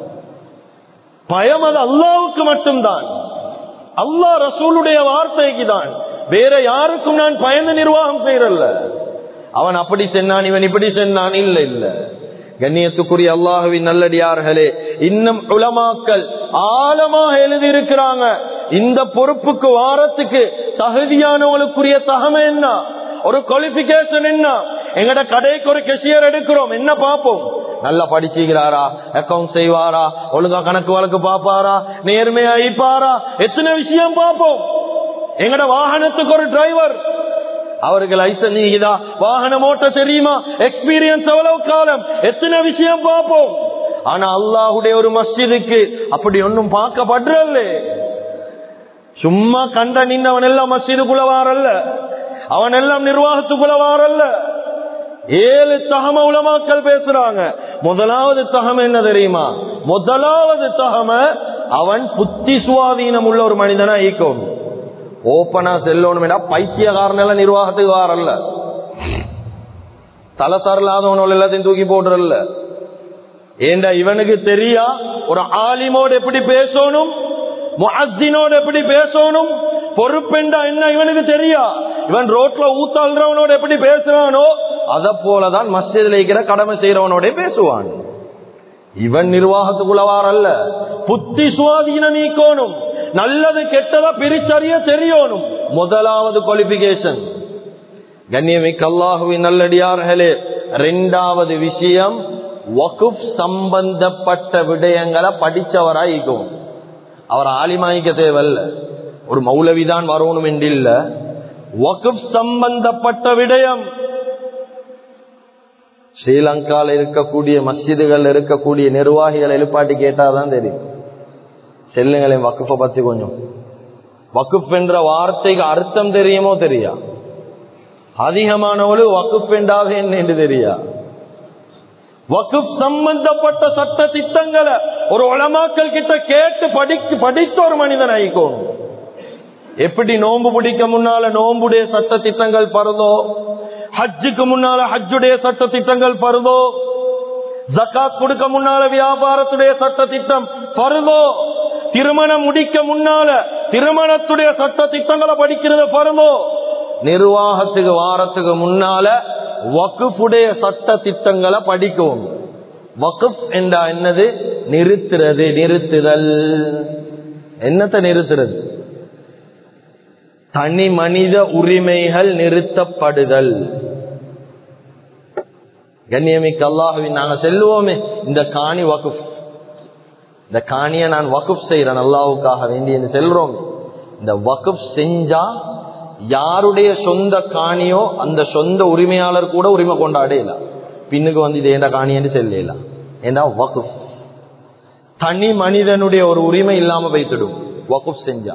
பயம் அது அல்லாஹ்வுக்கு மட்டும்தான், அல்லாஹ் ரசூலுடைய வார்த்தைக்கு தான். வேற யாருக்கும் நான் பயந்து நிர்வாகம் செய்யறல்ல. அவன் அப்படி சென்னான், இவன் இப்படி சென்னான், இல்ல இல்ல. கண்ணியத்துக்குரிய அல்லாஹுவின் நல்லடியார்களே, இன்னும் உலமாக்கள் ஆழமாக எழுதியிருக்கிறாங்க, இந்த பொறுப்புக்கு வாரத்துக்கு தகுதியானவங்களுக்குரிய தகமை என்ன, ஒரு குவாலிபிகேஷன் என்ன. எங்கட கடைக்கு ஒரு கெஷியர் எடுக்கிறோம், என்ன பார்ப்போம்? நல்லா படிச்சுக்கிறாரா, அக்கௌண்ட் செய்வாரா, ஒழுங்கா கணக்கு வழக்கு பாப்பாரா, நேர்மையா இருப்பாரா, எத்தனை விஷயம் பார்ப்போம். எங்கட வாகனத்துக்கு ஒரு டிரைவர், அவருக்கு லைசன்ஸ் நீக்குதா, வாகனம் ஓட்ட தெரியுமா, எக்ஸ்பீரியன்ஸ் எவ்வளவு காலம், எத்தனை விஷயம் பார்ப்போம். ஆனா அல்லாஹ்வுடைய ஒரு மஸ்ஜிதுக்கு அப்படி ஒன்னும் பார்க்கப்படுறல்ல. சும்மா கண்ட நின்றவன் எல்லாம் மஸ்ஜிதுக்குள்ள வாரல்ல, அவன் எல்லாம் நிர்வாகத்துக்குள்ள வாரல்ல. 7 தகம உலமாக்கள் பேசுறாங்க. முதலாவது தகம என்ன தெரியுமா? முதலாவது தகம அவன் புத்தி சுவாதீனம் உள்ள ஒரு மனிதனா ஈக்கும். ஓப்பனா செல்லணும். பைத்தியக்காரன் எல்லாம் நிர்வாகத்துக்கு வாரல்ல, தலசரலாதவனோட எல்லாத்தையும் தூக்கி போடுறல்ல. ஏண்டா இவனுக்கு தெரியா ஒரு ஆலிமோடு எப்படி பேசணும், முஅஸ்ஸினோடு எப்படி பேசணும், பொறுப்பெண்டா என்ன இவனுக்கு தெரியா. இவன் ரோட்ல ஊத்தாள்றவனோட எப்படி பேசுறானோ அத போலதான் மஸ்ஜிதில் இருக்கிற கடமை செய்யறவனோட பேசுவான். இவன் நிர்வாகத்துக்குள்ளவாறல்ல, புத்தி சுவாதீனம் நீக்கணும், நல்லது கெட்டதா பிரிச்சறிய தெரியணும். முதலாவது குவாலிபிகேஷன். கண்ணியமிக்க அல்லாஹுவின் நல்லடியார்களே, 2வது விஷயம் வக்ஃப் சம்பந்தப்பட்ட விடயங்களை படிச்சவராயிக்கும். அவர் ஆலிமாய்க்க தேவையில்ல, ஒரு மௌலவிதான் வரணும் என்றில்ல. வக்ஃப் சம்பந்தப்பட்ட விடயம் ஸ்ரீலங்கால இருக்கக்கூடிய மஸ்ஜிதுகள் இருக்கக்கூடிய நிர்வாகிகள் எழுப்பாட்டி கேட்டாதான் தெரியும். செல்லுங்களேன் வக்ஃபை பத்தி கொஞ்சம். வக்ஃப் என்ற வார்த்தைக்கு அர்த்தம் தெரியுமோ தெரியா? அதிகமானவளு வக்ஃப் என்றாக என்ன என்று தெரியா? வக்ஃப் சம்பந்தப்பட்ட சட்ட திட்டங்களை ஒரு உலமாக்கள் கிட்ட கேட்டு படித்த ஒரு மனிதன் ஆயிக்கோம். எப்படி நோன்பு பிடிக்க முன்னால நோன்புடைய சட்ட திட்டங்கள் பருதோ, ஹஜ்ஜுக்கு முன்னால ஹஜ்ஜுடைய சட்ட திட்டங்கள் பருதோ, ஜகாத் கொடுக்க முன்னால வியாபாரத்துடைய சட்ட திட்டம் பருதோ, திருமணம் முடிக்க முன்னால திருமணத்துடைய சட்ட திட்டங்களை படிக்கிறது பருதோ, நிர்வாகத்துக்கு வாரத்துக்கு முன்னால வக்ஃபுடைய சட்ட திட்டங்களை படிக்கும். வக்ஃப் என்றா என்னது? நிறுத்துறது, நிறுத்துதல். என்னத்தை நிறுத்துறது? தனி மனித உரிமைகள் நிறுத்தப்படுதல். கண்ணியமிக்க அல்லாஹ்வின் நாங்க செல்லுவோமே, இந்த காணி வக்ஃப், இந்த காணியை நான் வக்ஃப் செய்யறேன் அல்லாஹ்வுக்காக வேண்டி என்று செல்றோம். இந்த வக்ஃப் செஞ்சா யாருடைய சொந்த காணியோ அந்த சொந்த உரிமையாளர் கூட உரிமை கொண்டாடல. பின்னுக்கு வந்து இது ஏண்டா காணி என்று செல்லலாம். ஏண்டா வக்ஃப் தனி மனிதனுடைய ஒரு உரிமை இல்லாம வைத்துடும் வக்ஃப் செஞ்சா.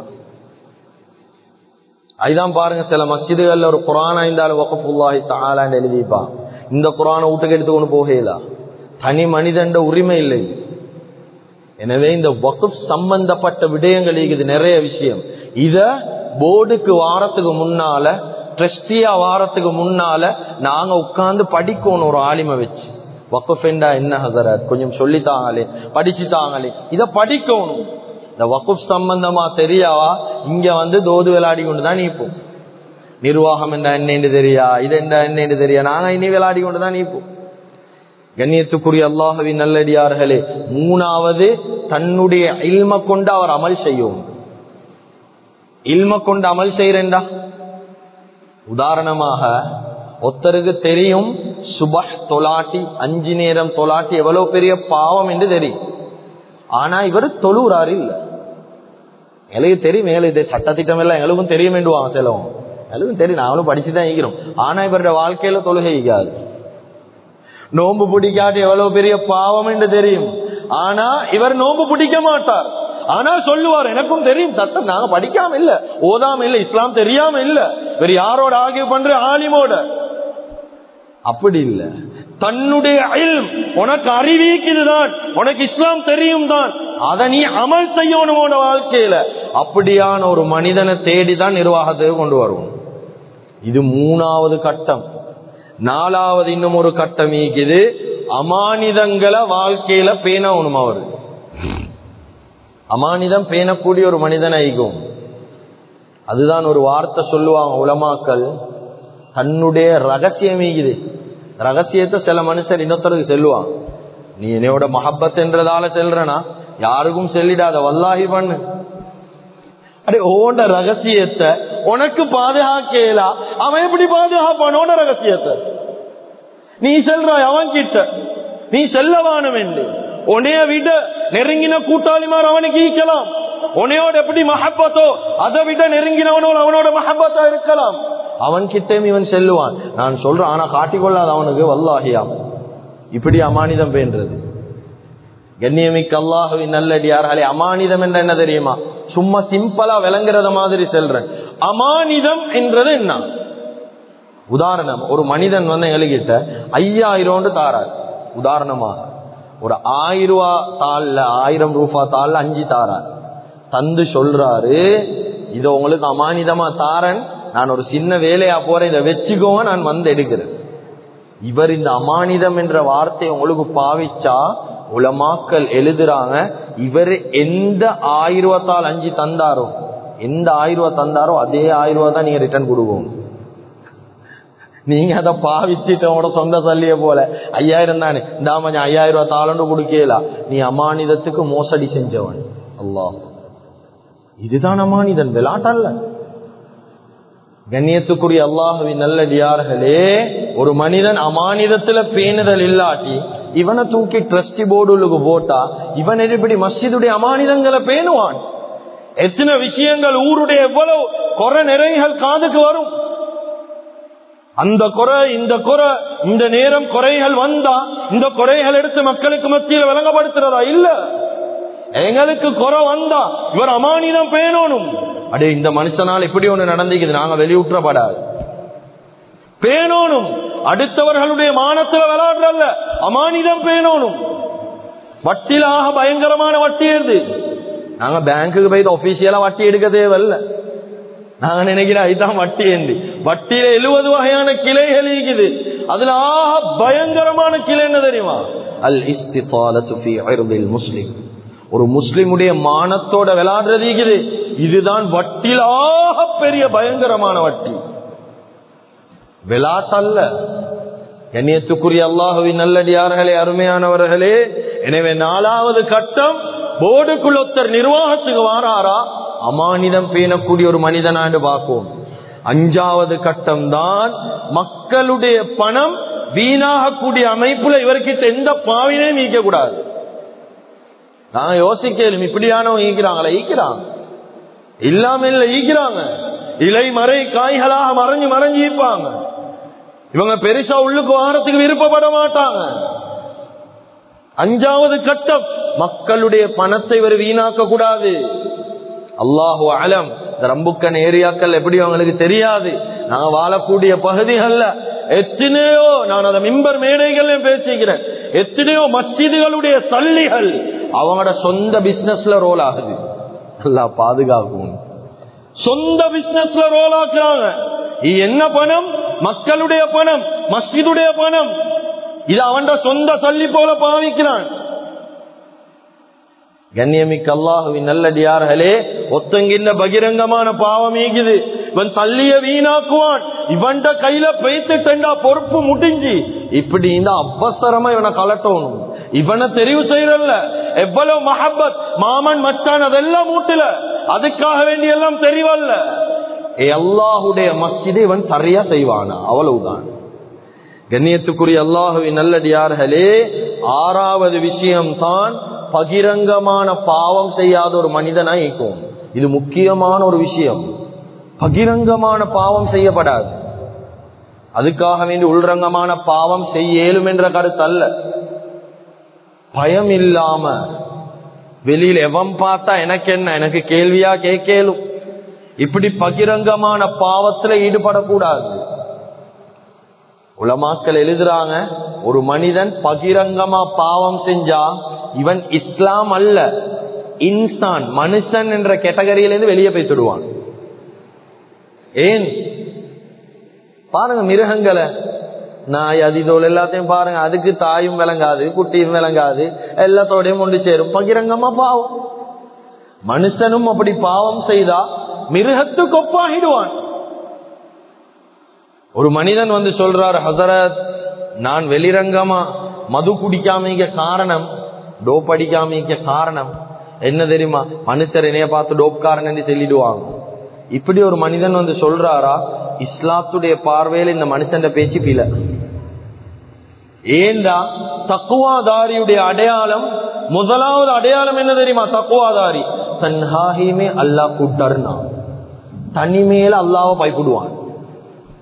அதுதான் பாருங்க, சில மஸ்ஜிதுகள்ல ஒரு குர்ஆன் இருந்தாலும் வக்ஃபுல்லாஹி தஆலான்னு எழுதிப்பா. இந்த குர்ஆனை வீட்டுக்கு எடுத்து கொண்டு போகலாம். தனி மனிதன் உரிமை இல்லை. எனவே இந்த வக்ஃப் சம்பந்தப்பட்ட விடயங்கள் இது நிறைய விஷயம். இத போர்டுக்கு வாரத்துக்கு முன்னால, ட்ரஸ்டியா வாரத்துக்கு முன்னால நாங்க உட்கார்ந்து படிக்கணும். ஒரு ஆலிமை வச்சு வக்ஃப் என்றா என்ன ஹஸரத் கொஞ்சம் சொல்லித்தாங்களே, படிச்சுட்டாங்களே, இத படிக்கணும். இந்த வக்ஃப் சம்பந்தமா தெரியாவா இங்க வந்து தோது விளையாடி கொண்டுதான் நீப்போம். நிர்வாகம் என்ன என்னன்னு தெரியா, இது என்ன என்னன்னு தெரியா, நாங்க இனி விளையாடி கொண்டுதான் நீப்போம். கண்ணியத்துக்குரிய அல்லாஹ்வின் நல்லடியார்களே, 3வது தன்னுடைய இல்ம கொண்டு அவர் அமல் செய்யும். இல்ம கொண்டு அமல் செய்யறா. உதாரணமாக ஒருத்தருக்கு தெரியும் சுபஹ் தொலாட்டி 5 நேரம் தொலாட்டி எவ்வளவு பெரிய பாவம் என்று தெரியும். ஆனா இவர் தொழுறாரு இல்ல. எங்களுக்கு தெரியும், எங்களுக்கு சட்டத்திட்டம் எல்லாம் எங்களுக்கும் தெரியும் என்றுவாங்க செலவும், எங்களுக்கும் தெரியும், நாங்களும் படிச்சுதான் இருக்கிறோம். ஆனா இவருடைய வாழ்க்கையில தொழுகைக்காது. நோன்பு பிடிக்காது எவ்வளவு பெரிய பாவம் என்று தெரியும். ஆனா இவர் நோன்பு பிடிக்க மாட்டார். ஆனா சொல்லுவார் எனக்கும் தெரியும் சட்டம், நாங்க படிக்காம இல்ல, ஓதாம இல்ல, இஸ்லாம் தெரியாம இல்ல, வேற யாரோட ஆகிய பண்ற ஆலிமோட. அப்படி இல்ல, தன்னுடைய இல்ம் உனக்கு அறிவிக்குதுதான், உனக்கு இஸ்லாம் தெரியும் தான், அதை நீ அமல் செய்யணும் வாழ்க்கையில. அப்படியான ஒரு மனிதனை தேடிதான் நிர்வாகத்துக்கு கொண்டு வருவோம். இது 3வது கட்டம். 4வது இன்னும் ஒரு கட்டம் இருக்குது, அமானிதங்களை வாழ்க்கையில பேணணும். அவரு அமானிதம் பேணக்கூடிய ஒரு மனிதன் ஐகும். அதுதான் ஒரு வார்த்தை சொல்லுவாங்க உலமாக்கள், தன்னுடைய ரகசியம் இருக்குது. ரகசியத்தை சில மனுஷர் இன்னொருத்தருக்கு செல்லுவான். நீ என்னோட மஹப்பத் என்றதால செல்றனா யாருக்கும் செல்லிடாத, வல்லாஹி பண்ணு. அடே ஓண்ட ரகசியத்தை உனக்கு பாதுகாக்கலா, அவன் எப்படி பாதுகாப்பானோட ரகசியத்தை நீ செல்றாய் அவன் கிட்ட, நீ செல்லவானும் என்று. உன்னைய விட நெருங்கின கூட்டாளிமார் அவனுக்கு ஈக்கலாம். உன்னையோட எப்படி மஹப்பத்தோ அதை விட நெருங்கினவனோட அவனோட மஹப்பத்தா இருக்கலாம். அவன் கிட்டேயும் இவன் செல்லுவான். நான் சொல்றேன், ஆனா காட்டிக்கொள்ளாத அவனுக்கு வல்லாஹியா இப்படி அமானிதம் பேன்றது. கண்ணியமிக்க அல்லாஹுவின் நல்லடியார்களே, அமானிதம் என்ற என்ன தெரியுமா? சும்மா சிம்பிளா விளங்குறத மாதிரி செல்றேன். அமானிதம் என்றது என்ன? உதாரணம், ஒரு மனிதன் வந்து எங்ககிட்ட 5000 தாரார். உதாரணமாக ஒரு 1000 ரூபாய் தாள்ல 1000 ரூபாய் தாள்ல 5 தாரார். தந்து சொல்றாரு, இதை உங்களுக்கு அமானிதமா தாரன், நான் ஒரு சின்ன வேலையா போறேன், இதை வச்சுக்கோங்க, நான் வந்து எடுக்கிறேன். இவர் இந்த அமானிதம் என்ற வார்த்தையை உங்களுக்கு பாவிச்சா உலமாக்கள் எழுதுறாங்க, இவர் எந்த 1000 ரூபாய் தாள் 5 தந்தாரோ, எந்த 1000 ரூபாய் தந்தாரோ அதே 1000 ரூபாய் தான் நீங்க ரிட்டர்ன் கொடுவோம். நீங்க அதை பாவிச்சுட்டோட சொந்த சல்லிய போல 5000 தானே, இந்த 5000 ரூபாய் தாளண்டு கொடுக்கலாம், நீ அமானிதத்துக்கு மோசடி செஞ்சவன். அல்லாஹ், இதுதான் அமானிதன், விளையாட்டல்ல. கண்ணியத்துக்குரிய அல்லாஹுவின் நல்லடியார்களே, ஒரு மனிதன் அமானிதத்துல பேணுதல் இல்லாட்டி இவனை தூக்கி ட்ரஸ்டி போர்டுக்கு போட்டா இவன் எப்படி மஸ்ஜிதுடைய அமானிதங்களை பேணுவான்? எத்தனை விஷயங்கள் ஊருடைய எவ்வளவு குறை நிறைகள் காதுக்கு வரும். அந்த குறை இந்த குறை, இந்த நேரம் குறைகள் வந்தா இந்த குறைகள் எடுத்து மக்களுக்கு மத்தியில் விளங்கப்படுத்துறதா? இல்ல, எங்களுக்கு குறை வந்தா இவர் அமானிதம் பேணணும். அடே, இந்த மனுஷனால் இப்படி ஒண்ணு நடந்துக்குது, நாங்க வெளியூற்றப்படாது, பேணணும். அடுத்தவர்களுடைய மானத்துல விளையாடுறல்ல, அமானிதம் பேணணும். வட்டிலாக பயங்கரமான வட்டி ஏறுது. நாங்க பேங்குக்கு போய் ஒபிஷியலா வட்டி எடுக்க தேவையில்ல. நாங்க நினைக்கிறோம் இதுதான் வட்டி ஏந்தி. வட்டியில 70 வகையான கிளைகள் இருக்குது. அதுல பயங்கரமான கிளை என்ன தெரியுமா? அல் இஸ்திஃபாலத்து ஃபீ இர்தில் முஸ்லிம். ஒரு முஸ்லிமுடைய மானத்தோட விளையாடுறது இருக்குது. இதுதான் வட்டிலாக பெரிய பயங்கரமான வட்டி, விளையாட்டல்ல. கண்ணியத்துக்குரிய அல்லாஹுவின் நல்லடியார்களே, அருமையானவர்களே, எனவே 4வது கட்டம், போர்டுக்குள் ஒருத்தர் நிர்வாகத்துக்கு வாராரா, அமானிதம் பேணக்கூடிய ஒரு மனிதனாண்டு பார்ப்போம். 5வது கட்டம் தான் மக்களுடைய பணம் வீணாகக்கூடிய அமைப்புல இவர்கிட்ட எந்த பாவினையும் ஈக்க கூடாது. நான் யோசிக்கலும், இப்படியானவங்க ஈக்கிறாங்களா? ஈக்கிறாங்க, இல்லாம இல்ல, ஈக்கிறாங்க. இலை மறை காய்களாக மறைஞ்சு மறைஞ்சு ஈப்பாங்க. இவங்க பெருசா உள்ளுக்கு வாரத்துக்கு விருப்பப்பட மாட்டாங்க. 5வது கட்டம், மக்களுடைய பணத்தை இவர் வீணாக்க கூடாது. அல்லாஹு அலம், இந்த ரம்புக்கன் ஏரியாக்கள் எப்படி அவங்களுக்கு தெரியாது. நாங்க வாழக்கூடிய பகுதிகள்ல எத்தனையோ, நான் அதை மிம்பர் மேடைகள் பேசிக்கிறேன், எத்தனையோ மஸ்ஜிதுகளுடைய சல்லிகள் அவங்களோட சொந்த பிசினஸ்ல ரோல் ஆகுது. அல்லாஹ் பாதுகாக்கும். சொந்த பிசினஸ்ல ரோல் ஆக்குறாங்க. இது என்ன பணம்? மக்களுடைய பணம், மஸ்ஜிதுடைய பணம். இது அவன் சொந்த சல்லி போல பாவிக்கிறான். கண்ணியமிக்க அல்லாஹுவின் நல்லடியார்களே, ஒத்தங்கின்ற பகிரங்கமான பாவம் ஈகுது. இவன் சல்லிய வீணாக்குவான், இவன் கையில பெய்த்துட்டா பொறுப்பு முடிஞ்சு, இப்படி இந்த அவசரமா இவனை கலட்டணும். இவனை தெரிவு செய்யறல்ல, எவ்வளவு மஹப்பத், மாமன் மச்சான் அதெல்லாம் மூட்டல, அதுக்காக வேண்டி எல்லாம் தெரிவல்ல. அல்லாஹுடைய மஸ்ஜிதை இவன் சரியா செய்வானா, அவ்வளவுதான். கண்ணியத்துக்குரிய அல்லாஹுவின் நல்லடியார்களே, 6வது விஷயம் தான் பகிரங்கமான பாவம் செய்யாத ஒரு மனிதனாய் இருக்கும். இது முக்கியமான ஒரு விஷயம். பகிரங்கமான பாவம் செய்யப்படாது. அதுக்காக வேண்டி உள்ரங்கமான பாவம் செய்ய இயலும் என்ற கருத்து அல்ல. பயம் இல்லாம வெளியில் எவன் பார்த்தா எனக்கு என்ன, எனக்கு கேள்வியா கேட்கலும், இப்படி பகிரங்கமான பாவத்துல ஈடுபடக்கூடாது. உலமாக்கள் எழுதுறாங்க, ஒரு மனிதன் பகிரங்கமா பாவம் செஞ்சா இவன் இஸ்லாம் அல்ல, இன்சான், மனுஷன் என்ற கேட்டகரியிலிருந்து வெளியே போய் சொல்லுவான். ஏன் பாருங்க, மிருகங்களை, நாய், அதிதோல் எல்லாத்தையும் பாருங்க, அதுக்கு தாயும் விளங்காது, குட்டியும் விளங்காது, எல்லாத்தோடையும் கொண்டு சேரும். பகிரங்கமா பாவம். மனுஷனும் அப்படி பாவம் செய்தா மிருகத்துக்கு ஒப்பாகிடுவான். ஒரு மனிதன் வந்து சொல்றார், ஹசரத், நான் வெளிரங்கமா மது குடிக்காம காரணம், டோப் அடிக்காம காரணம் என்ன தெரியுமா? மனுஷர் என்னைய பார்த்து டோப்காரன் என்று சொல்லிடுவாங்க. இப்படி ஒரு மனிதன் வந்து சொல்றாரா, இஸ்லாத்துடைய பார்வையில் இந்த மனுஷன் பேச்சு பில. ஏண்டா தக்குவாதாரியுடைய அடையாளம், முதலாவது அடையாளம் என்ன தெரியுமா? தக்குவாதாரி தன்ஹாஹிமே அல்லாஹ் கூட்டர்னா, தனிமேல அல்லாஹ்வை பயப்படுவான்.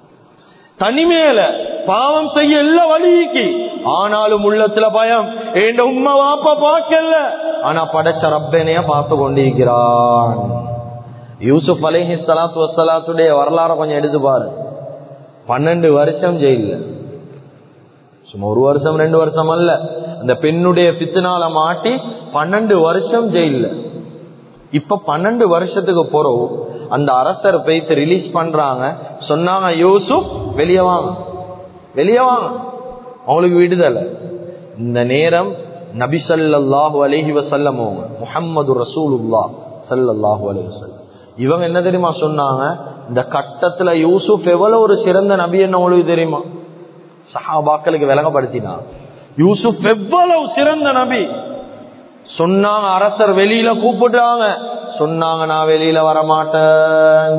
தனிமேல பாவம் செய்ய எல்லா வழிக்கு, ஆனாலும் உள்ளத்துல பயம். என் உம்மா வாப்பா பார்க்கல, ஆனா படைச்ச ரப்பனைய பார்த்து கொண்டிருக்கிறான். யூசுப் அலைஹிஸ்ஸலாத்து வஸ்ஸலாத்துடைய வரலாறு கொஞ்சம் எடுத்து பாரு. 12 வருஷம் ஜெயில, சும்மா 1 வருஷம் 2 வருஷம் அல்ல, அந்த பெண்ணுடைய பித்னால மாட்டி 12 வருஷம் ஜெயில. இப்ப 12 வருஷத்துக்கு போறோம், அந்த அரசர் போயிட்டு ரிலீஸ் பண்றாங்க. சொன்னாங்க, யூசுப் வெளியே வாங்க, வெளியே வாங்க, அவங்களுக்கு விடுதலை. இந்த நேரம் நபி ஸல்லல்லாஹு அலைஹி வஸல்லம், முஹம்மது ரசூலுல்லாஹ் ஸல்லல்லாஹு அலைஹி வஸல்லம், இவங்க என்ன தெரியுமா சொன்னாங்க? இந்த கட்டத்துல யூசுப் எவ்வளவு ஒரு சிறந்த நபி என்ன உங்களுக்கு தெரியுமா? சஹாபாக்களுக்கு விளங்கப்படுத்தினா யூசுப் எவ்வளவு சிறந்த நபி சொன்னாங்க. அரசர் வெளியில கூப்பிடுறாங்க, சொன்னாங்க, நான் வெளியில வரமாட்டேன்.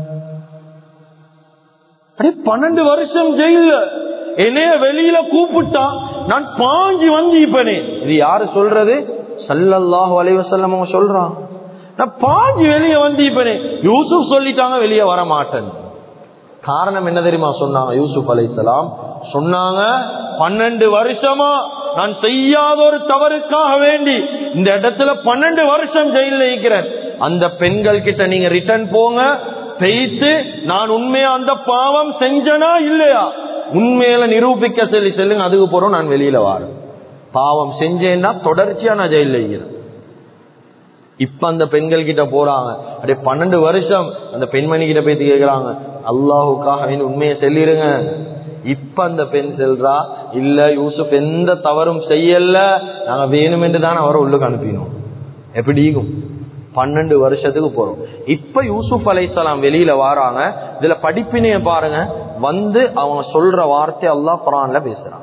12 வருஷம் ஜெயில என்னைய வெளியில கூப்பிட்டா நான் பாஞ்சி வந்து இப்பனே. இது யாரு சொல்றது? ஸல்லல்லாஹு அலைஹி வஸல்லம் அவங்க சொல்றான். நான் பாஞ்சி வெளியே வந்து இப்பனே. யூசுப் சொல்லிட்டாங்க வெளியே வரமாட்டேன். காரணம் என்ன தெரியுமா சொன்னாங்க? யூசுப் அலைஹிஸ்ஸலாம் சொன்னாங்க, 12 வருஷமா நான் செய்யாத ஒரு தவறுக்காக வேண்டி இந்த இடத்துல 12 வருஷம் ஜெயில இருக்கிறேன். அந்த பெண்கள் கிட்ட நீங்க ரிட்டர்ன் போங்க, பேய்த்து நான் உண்மையா அந்த பாவம் செஞ்சனா இல்லையா உண்மையில நிரூபிக்க சொல்லி செல்லுங்க, அதுக்கு போறோம் நான் வெளியில வாரேன். பாவம் செஞ்சேன்னா தொடர்ச்சியா நான் ஜெயில இருக்கிறேன். இப்ப அந்த பெண்கள் கிட்ட போறாங்க, அப்படியே 12 வருஷம் அந்த பெண்மணி கிட்ட போய் கேட்கிறாங்க, அல்லாஹுக்காக உண்மையை சொல்லிருங்க. இப்ப அந்த பெண் சொல்றா, இல்ல யூசுப் எந்த தவறும் செய்யல, நாங்க வேணும் என்று தான் அவரை உள்ளுக்கு அனுப்பினோம். எப்படி 12 வருஷத்துக்கு போறோம். இப்ப யூசுப் அலைஹிஸ்ஸலாம் வெளியில வாராங்க. இதுல படிப்பினைய பாருங்க, வந்து அவங்க சொல்ற வார்த்தை அல்லாஹ் குர்ஆன்ல பேசுறான்.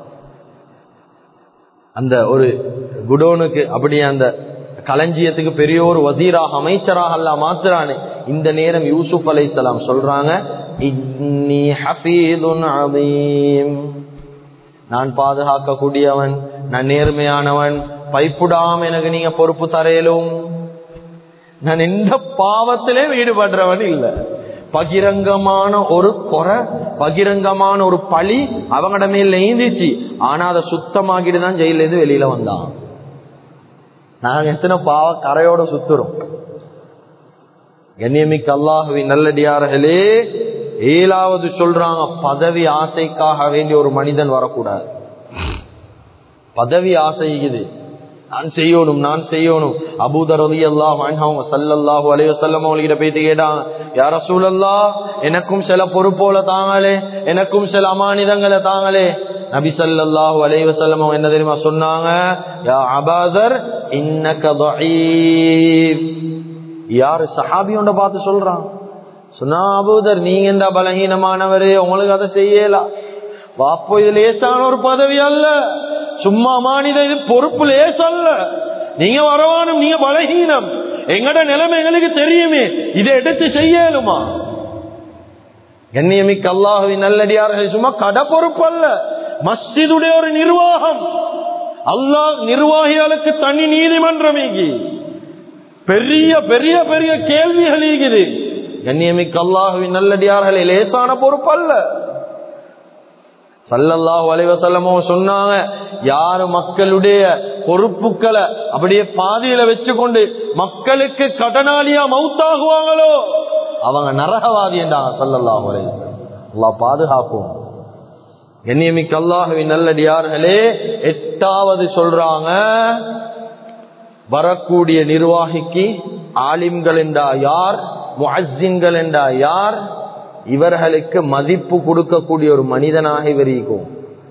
அந்த ஒரு குடோனுக்கு அப்படியே அந்த களஞ்சியத்துக்கு பெரிய ஒரு வசீராக அமைச்சராக அல்லாஹ் மாத்துறானே, இந்த நேரம் யூசுப் அலைஹிஸ்ஸலாம் சொல்றாங்க, இன்னி ஹஃபீதுன் அதீம், நான் பாதுகாக்க கூடியவன், நான் நேர்மையானவன், பைப்புடாம எனக்கு நீங்க பொறுப்பு தரையிலும், நான் எந்த பாவத்திலே ஈடுபடுறவன் இல்ல. பகிரங்கமான ஒரு குறை, பகிரங்கமான ஒரு பழி அவங்கட மேல எழுந்திச்சு, ஆனா அதை சுத்தமாக்கிட்டு தான் ஜெயில இருந்து வெளியில வந்தான். நாங்க எத்தனை பாவ கரையோட சுத்துறோம். கண்ணியமிக்க அல்லாஹ்வின் நல்லடியார்களே, 7வது சொல்றாங்க, பதவி ஆசைக்காக வேண்டிய ஒரு மனிதன் வரக்கூடாது. பதவி ஆசைக்குது, நான் செய்யணும் நான் செய்யணும். அபூதர் ரலியல்லாஹு அன்ஹு ஸல்லல்லாஹு அலைஹி வஸல்லம் அவங்கள்ட்ட போய் கேட்டாங்க, யா ரசூலல்லாஹ், எனக்கும் சில பொறுப்போல தாங்களே, எனக்கும் சில அமானிதங்களை தாங்களே. நபி ஸல்லல்லாஹு அலைஹி வஸல்லம் அவங்க என்ன தெரியுமா சொன்னாங்க? யா அபூதர் இன்னக தஈஃப். யார் சஹாபியோட பார்த்து சொல்றான்? சொன்னா, அபூதர் நீங்க என்ன பலகீனமானவரே, உங்களுக்கு அதை செய்யலாம். வாப்போ இது லேசான ஒரு பதவி அல்ல, சும்மா மாநில இது பொறுப்பு லேச அல்ல. நீங்க வரவானும், நீங்க பலகீனம், எங்கட நிலைமை எங்களுக்கு தெரியுமே, இதை எடுத்து செய்யலுமா? கண்ணியமிக்க அல்லாஹ்வின் நல்லடியார்கள், சும்மா கடை பொறுப்பு அல்ல, மஸ்ஜிதுடைய ஒரு நிர்வாகம். அல்லாஹ் நிர்வாகிகளுக்கு தனி நீதிமன்றம், பெரிய பெரிய பெரிய கேள்விகள் இருக்குது. கண்ணியமிக்க அல்லாஹ்வின் நல்லடியார்களே, லேசான பொறுப்பு அல்ல. ஸல்லல்லாஹு அலைஹி வஸல்லம் சொன்னாங்க, யாரு மக்களுடைய பொறுப்புகளை அப்படியே பாதியில வச்சுக்கொண்டு மக்களுக்கு கடனாளியா மௌத்தாகுவாங்களோ அவங்க நரகவாதி என்றாங்க ஸல்லல்லாஹு அலைஹி வஸல்லம். அல்லாஹ் பாதுகாப்போம். கண்ணியமிக்க அல்லாஹ்வின் நல்லடியார்களே, 8வது சொல்றாங்க, வரக்கூடிய நிர்வாகிக்கு ஆலிம்கள் என்றா யார், முஅஸ்ஸின்கள் என்றா யார், இவர்களுக்கு மதிப்பு கொடுக்கக்கூடிய ஒரு மனிதனாக இவர் இருக்கும்.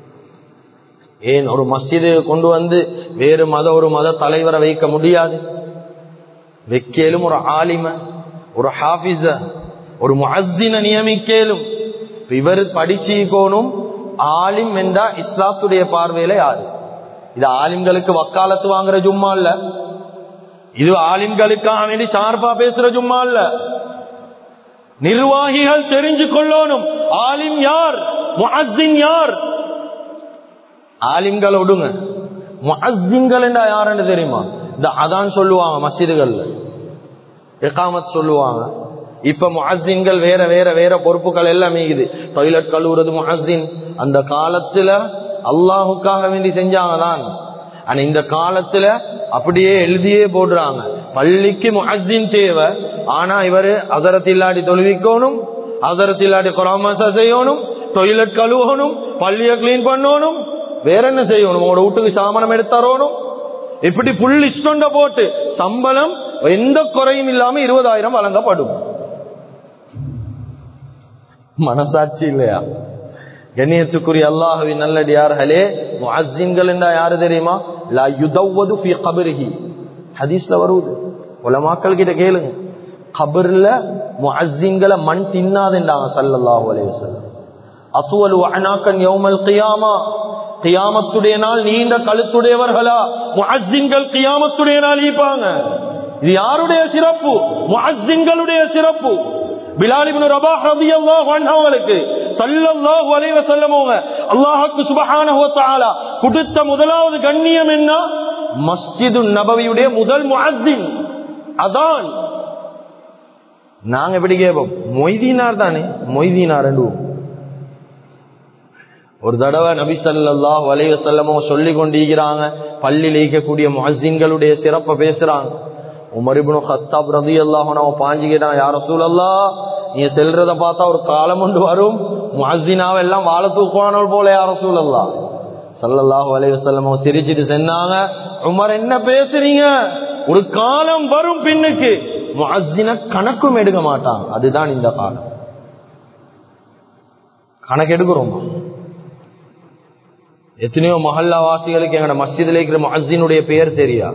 ஏன் ஒரு மஸ்ஜிது கொண்டு வந்து வேறு ஒரு மத தலைவரை வைக்க முடியாது. வைக்கலும் ஒரு ஆலிம, ஒரு ஹாஃபிஸ, ஒரு முஅஸ்ஸின நியமிக்கலும். இவர் படிச்சுக்கோனும். ஆலிம் என்றா இஸ்லாத்துடைய பார்வையில யாரு? இது ஆலிம்களுக்கு வக்காலத்து வாங்குற ஜும்மா இல்ல, இது ஆலிம்களுக்காக வேண்டி சார்பா பேசுற ஜும்மா இல்ல. நிர்வாகிகள் தெரிஞ்சு கொள்ளணும், ஆலிம் யார், முஅஸ்ஸின் யார். ஆலிம்கள் விடுங்க, முஅஸ்ஸின்கள் என்றா யாருன்னு தெரியுமா? இந்த அதான் சொல்லுவாங்க மஸ்ஜிதுகள்ல, இகாமத் சொல்லுவாங்க, இப்ப முஅஸ்ஸின்கள் வேற வேற வேற பொறுப்புகள் எல்லாம் மீகுது. டாய்லெட் கழுவுறது முஅஸ்ஸின். அந்த காலத்துல அல்லாஹுக்காக வேண்டி செஞ்சாங்க தான். ஆனா இந்த காலத்துல அப்படியே எழுதியே போடுறாங்க, பள்ளிக்கு முஅஸ்ஸின் தேவை. ஆனா இவரு ஹஸரத் இல்லாடி தொழுவிக்கணும், ஹஸரத் இல்லாடி குர்ஆன் மஸா செய்யணும், டாய்லெட் கழுவணும், பள்ளியை கிளீன் பண்ணணும், வேற என்ன செய்யணும், உங்களோட வீட்டுக்கு சாமானம் எடுத்தரணும். இப்படி புல் லிஸ்ட் போட்டு சம்பளம் எந்த குறையும் இல்லாம 20,000 வழங்கப்படும். மனசாட்சி இல்லையா? கண்ணியத்துக்குரிய அல்லாஹ்வின் நல்லடியார்களே, முஅஸ்ஸின்கள் என்றா யாரு தெரியுமா? லா யுதவ்வது ஃபீ கப்ரிஹி. ஹதீஸ்ல வருது, உலமாக்கள் கிட்ட கேளுங்க. கபர்ல முஅஸ்ஸின்களை மண் தின்னாதுன்றாங்க ஸல்லல்லாஹு அலைஹி வஸல்லம். அத்வலு அனாகன் யௌமல் கியாமா, கியாமத்துடைய நாள் நீண்ட கழுத்துடையவர்களா முஅஸ்ஸின்கள் கியாமத்துடைய நாள் ஈப்பாங்க. இது யாருடைய சிறப்பு? முஅஸ்ஸின்களுடைய சிறப்பு. பிலால் இப்னு ரபாஹ் ரலியல்லாஹு அன்ஹு அவர்களுக்கு ஸல்லல்லாஹு அலைஹி வஸல்லம் அல்லாஹ்வுக்கு சுப்ஹானஹு வ தஆலா கொடுத்த முதலாவது கண்ணியம் என்ன? மஸ்ஜிதுன் நபவியுடைய முதல் முஅஸ்ஸின் அதான். நாங்க எப்படி கேட்போம்? மொய்தீனார் தானே, மொய்தீனார். ஒரு தடவை நபி ஸல்லல்லாஹு அலைஹி வஸல்லம் சொல்லி கொண்டிருக்கிறாங்க, பள்ளியில் இருக்கக்கூடிய முஅஸ்ஸின்களுடைய சிறப்பை பேசுறாங்க. உமர் இப்னு கத்தாப் ரலியல்லாஹு அன்ஹு பாஞ்சிக்கிட்டான், யா ரசூலல்லாஹ், நீங்க செல்றத பார்த்தா ஒரு காலம் ஒன்று வரும், முஅஸ்ஸினாவை எல்லாம் வாழ தூக்குவானோல் போல யா ரசூலல்லாஹ். ஸல்லல்லாஹு அலைஹி வஸல்லம் சிரிச்சிட்டு சொன்னாங்க, உமர் என்ன பேசுறீங்க? ஒரு காலம் வரும் பின்னுக்கு முஅஸ்ஸினை கணக்கும் எடுக்க மாட்டாங்க. அதுதான் இந்த காலம். கணக்கு எடுக்கிறோமா? எத்தனையோ மஹல்லா வாசிகளுக்கு எங்கட மஸ்ஜிதில் இருக்கிற முஅஸ்ஸினுடைய பெயர் தெரியா?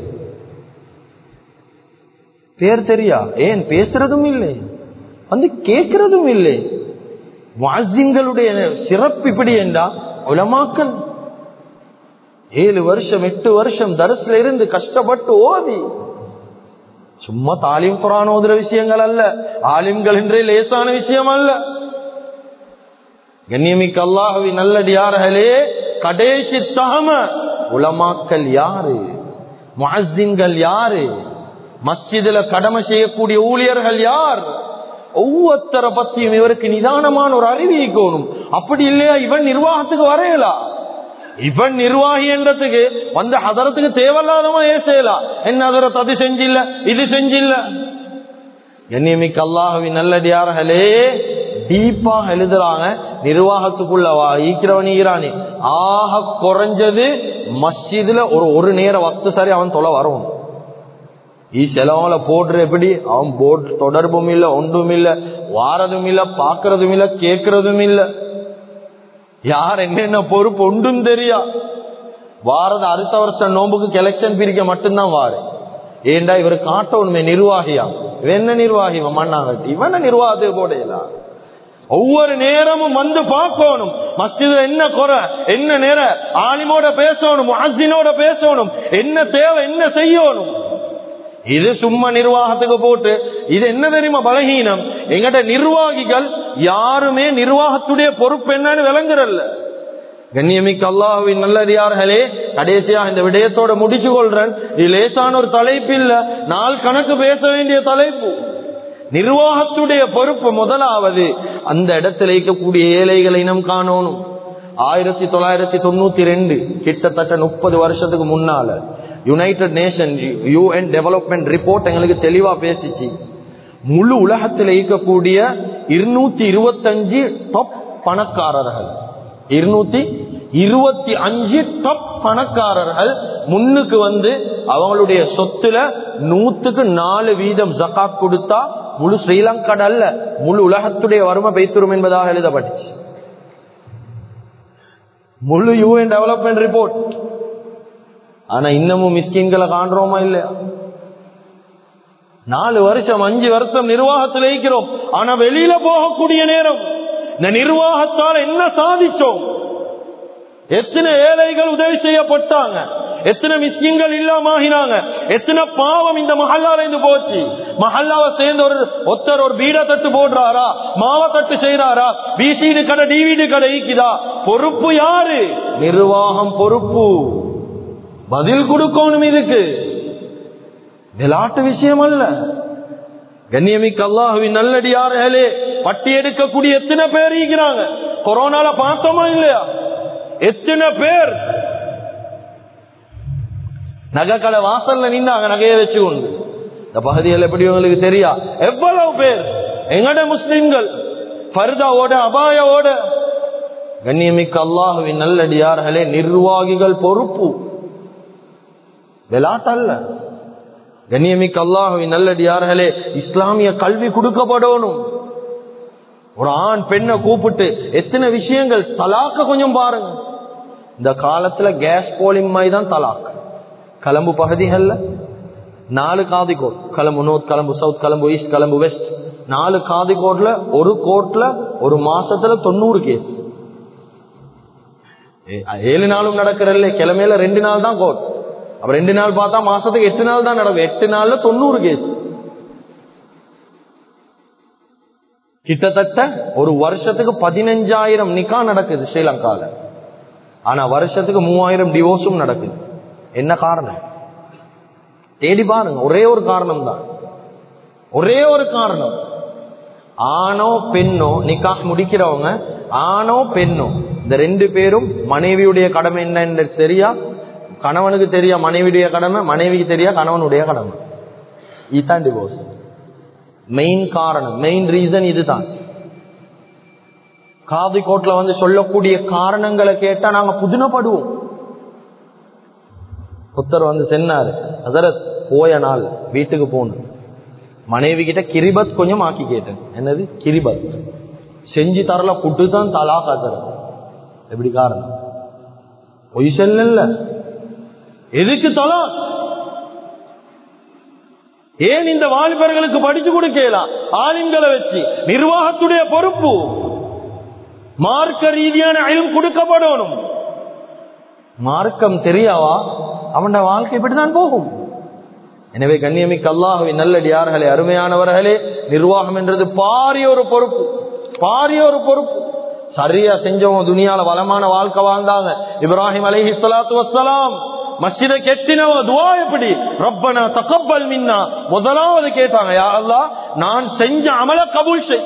பேர் தெரியா? ஏன் பேசுறதும் இல்லை, வந்து கேட்கறதும் இல்லை. முஅஸ்ஸின்களுடைய சிறப்பு இப்படி என்றா, உலமாக்கள் 7 வருஷம் 8 வருஷம் தர்ஸ்ல இருந்து கஷ்டப்பட்டு ஓதி, சும்மா தாலீம் குர்ஆன் ஓதுற விஷயங்கள் அல்ல, ஆலிம்கள் என்றே லேசான விஷயம் அல்ல. கண்ணியமிக்க அல்லாஹ்வின் நல்லடியார்களே, கடைசி தஹம உலமாக்கள் யாரு? முஅஸ்ஸின்கள் யாரு? மஸ்ஜிதுல கடமை செய்யக்கூடிய ஊழியர்கள் யார்? ஒவ்வொருத்தரை பத்தியும் இவருக்கு நிதானமான ஒரு அறிவு இருக்கணும். அப்படி இல்லையா இவன் நிர்வாகத்துக்கு வரையலாம். இவன் நிர்வாகி என்றதுக்கு வந்த ஹதரத்துக்கு தேவையில்லாதமா ஏசலாம். என்ன ஹதரத் அது செஞ்சில்ல, இது செஞ்சில்ல. கண்ணியமிக்க அல்லாஹ்வின் நல்லடியார்களே, டீப்பா எழுதுறாங்க. நிர்வாகத்துக்குள்ள ஈக்கிறவனீரானே ஆக குறைஞ்சது மஸ்ஜிதுல ஒரு நேர வக்து சரி அவன் தொலை வரும். செலவுல போடுற எப்படி அவன் போட்டு தொடர்பும் இல்ல, ஒன்றும் இல்ல, வாரதும் இல்ல, பாக்குறதும் இல்ல, கேட்கறதும் இல்ல. யார் என்னென்ன பொறுப்பு ஒன்றும் தெரியா. வாரது அடுத்த வருஷம் நோம்புக்கு கலெக்ஷன் பிரிக்க மட்டும்தான் வாரு. ஏண்டா இவரு காட்டணுமே நிர்வாகியா? இவன் என்ன நிர்வாகி? மண்ணாங்கட்டி இவன நிர்வாகத்துக்கு போடலாம். ஒவ்வொரு நேரமும் வந்து பார்க்கணும் மஸ்ஜிதுல என்ன குறை, என்ன நேரம் ஆலிமோட பேசணும், முஅஸ்ஸினோட பேசணும், என்ன தேவை, என்ன செய்யணும். இது சும்மா நிர்வாகத்துக்கு போட்டு இது என்ன தெரியுமா பலகீனம்? எங்கட நிர்வாகிகள் யாருமே நிர்வாகத்துடைய பொறுப்பு என்னன்னு விளங்குறல்ல. கண்ணியமிக்க அல்லாஹ்வின் நல்லடியார்களே, கடைசியா இந்த விடயத்தோட முடிச்சு கொள்றேன். இது லேசான ஒரு தலைப்பு இல்ல, நாள் கணக்கு பேச வேண்டிய தலைப்பு. நிர்வாகத்துடைய பொறுப்பு முதலாவது அந்த இடத்துல இருக்கக்கூடிய ஏழைகளை நாம் காணணும். 1992 கிட்டத்தட்ட 30 வருஷத்துக்கு முன்னால united nation UN development report எங்களுக்கு தெளிவா பேசிச்சு. முழு உலகத்தில் இருக்கக்கூடிய 225 டாப் பணக்காரர்கள், 225 டாப் பணக்காரர்கள் முன்னுக்கு வந்து அவங்களுடைய சொத்துல 100% ஜகாத் கொடுத்தா முழு ஸ்ரீலங்கா அல்ல, முழு உலகத்துடைய வறுமை பேசும் என்பதாக எழுதப்பட்டுச்சு. முழு UN டெவலப்மெண்ட் ரிப்போர்ட். ஆனா இன்னமும் மிஸ்கின்களை காண்றோமா இல்லையா? 4 வருஷம் 5 வருஷம் நிர்வாகத்தில் இருக்கிறோம். ஆனா வெளியில போகக்கூடிய நேரம் இந்த நிர்வாகத்தால் என்ன சாதிச்சோம்? எத்தனை ஏழைகள் உதவி செய்யப்பட்டாங்க, எத்தனை மிஸ்கின்கள் இல்லாம, எத்தனை பாவம் இந்த மஹல்லால இருந்து போச்சு. மஹல்லாவை சேர்ந்த ஒருத்தர் ஒரு பீட தட்டு போடுறாரா, மாவ தட்டு செய்யறாரா, பிசிடி கடை டிவிடி கடை ஈக்குதா, பொறுப்பு யாரு? நிர்வாகம் பொறுப்பு. பதில் கொடுக்கணும். இதுக்கு விளையாட்டு விஷயம் அல்ல. கண்ணியமிக்க அல்லாஹ்வின் நல்லடியார்களே, பட்டி எடுக்கக்கூடிய எத்தனை பேர் இருக்கிறாங்க? கொரோனால பார்த்தோமா இல்லையா? எத்தனை பேர் நகைக்கடை வாசல்ல நின்றாங்க நகையை வச்சு கொண்டு. இந்த பகுதியில் எப்படி உங்களுக்கு தெரியா எவ்வளவு பேர் எங்கட முஸ்லிம்கள் ஃபர்தாவோட அபாயோட. கண்ணியமிக்க அல்லாஹ்வின் நல்லடியார்களே, நிர்வாகிகள் பொறுப்பு விளாட்டல்ல. கண்ணியமிக்க அல்லாஹ்வின் நல்லடியார்களே, இஸ்லாமிய கல்வி கொடுக்கப்படணும். ஒரு ஆண் பெண்ணை கூப்பிட்டு எத்தனை விஷயங்கள். தலாக்க கொஞ்சம் பாருங்க. இந்த காலத்துல கேஸ் போலிங் மாதிரி தான் தலாக். கலம்பு பகுதிகள்ல 4 காதிகோட், Colombo north, Colombo south, Colombo east, Colombo west, 4 காதிகோட்ல ஒரு கோர்ட்ல ஒரு மாசத்துல 90 கேஸ். 7 நாளும் நடக்கிறல்ல, கிழமையில 2 நாள் தான் கோர்ட். அப்ப 2 நாள் பார்த்தா மாசத்துக்கு 8 நாள் தான் நடக்கும். 8 நாள்ல 90 கேஸ். கிட்டத்தட்ட ஒரு வருஷத்துக்கு 15,000 நிக்கா நடக்குது ஸ்ரீலங்கால. ஆனா வருஷத்துக்கு 3,000 டிவோர்ஸும் நடக்குது. என்ன காரணம்? தேடி பாருங்க. ஒரே ஒரு காரணம் தான். ஒரே ஒரு காரணம். ஆணோ பெண்ணோ நிக்கா முடிக்கிறவங்க, ஆணோ பெண்ணோ, இந்த 2 பேரும் மனைவியுடைய கடமை என்ன தெரியா, கணவனுக்கு தெரியா மனைவியுடைய கடமை, மனைவிக்கு தெரியா கணவனுடைய கடமை. இதுதான் டிவோர்ஸ். மெயின் காரணம், மெயின் ரீசன் இதுதான். காதி கோட்ல வந்து சொல்லக்கூடிய காரணங்களை கேட்டா நாங்க புதினப்படுவோம். புத்தர் வந்து சொன்னாரு, ஹஸரத் போய நாள் வீட்டுக்கு போகணும், மனைவி கிட்ட கிரிபத் கொஞ்சம் ஆக்கி கேட்டேன். என்னது கிரிபத்? செஞ்சு தரல, புட்டுதான் தலாக். ஹஸரத் எப்படி காரணம்? பொய் சொல்லல. எதுக்கு தலாக்? ஏன் இந்த வாலிபர்களுக்கு படிச்சு கொடுக்கலாம்? ஆலிம்களை வச்சு நிர்வாகத்துடைய பொறுப்பு, மார்க்க ரீதியான இல்ம் கொடுக்கப்படணும். மார்க்கம் தெரியாவா அவன் வாழ்க்கை இப்படிதான் போகும். எனவே கண்ணியமிக்க அல்லாஹ்வின் நல்லடியார்களே, அருமையானவர்களே, நிர்வாகம் என்றது பாரிய ஒரு பொறுப்பு, பாரிய ஒரு பொறுப்பு. சரியா செஞ்சவங்க துனியால வளமான வாழ்க்கை வாழ்ந்தாங்க. இப்ராஹிம் அலைஹிஸ்ஸலாத்து வஸ்ஸலாம் மஸ்ஜிதை கெட்டினவங்க துஆ எப்படி? ரப்பனா தகப்பல் மின்னா. முதலாவது கேட்டாங்க, யா அல்லாஹ் நான் செஞ்ச அமல கபூல் செய்,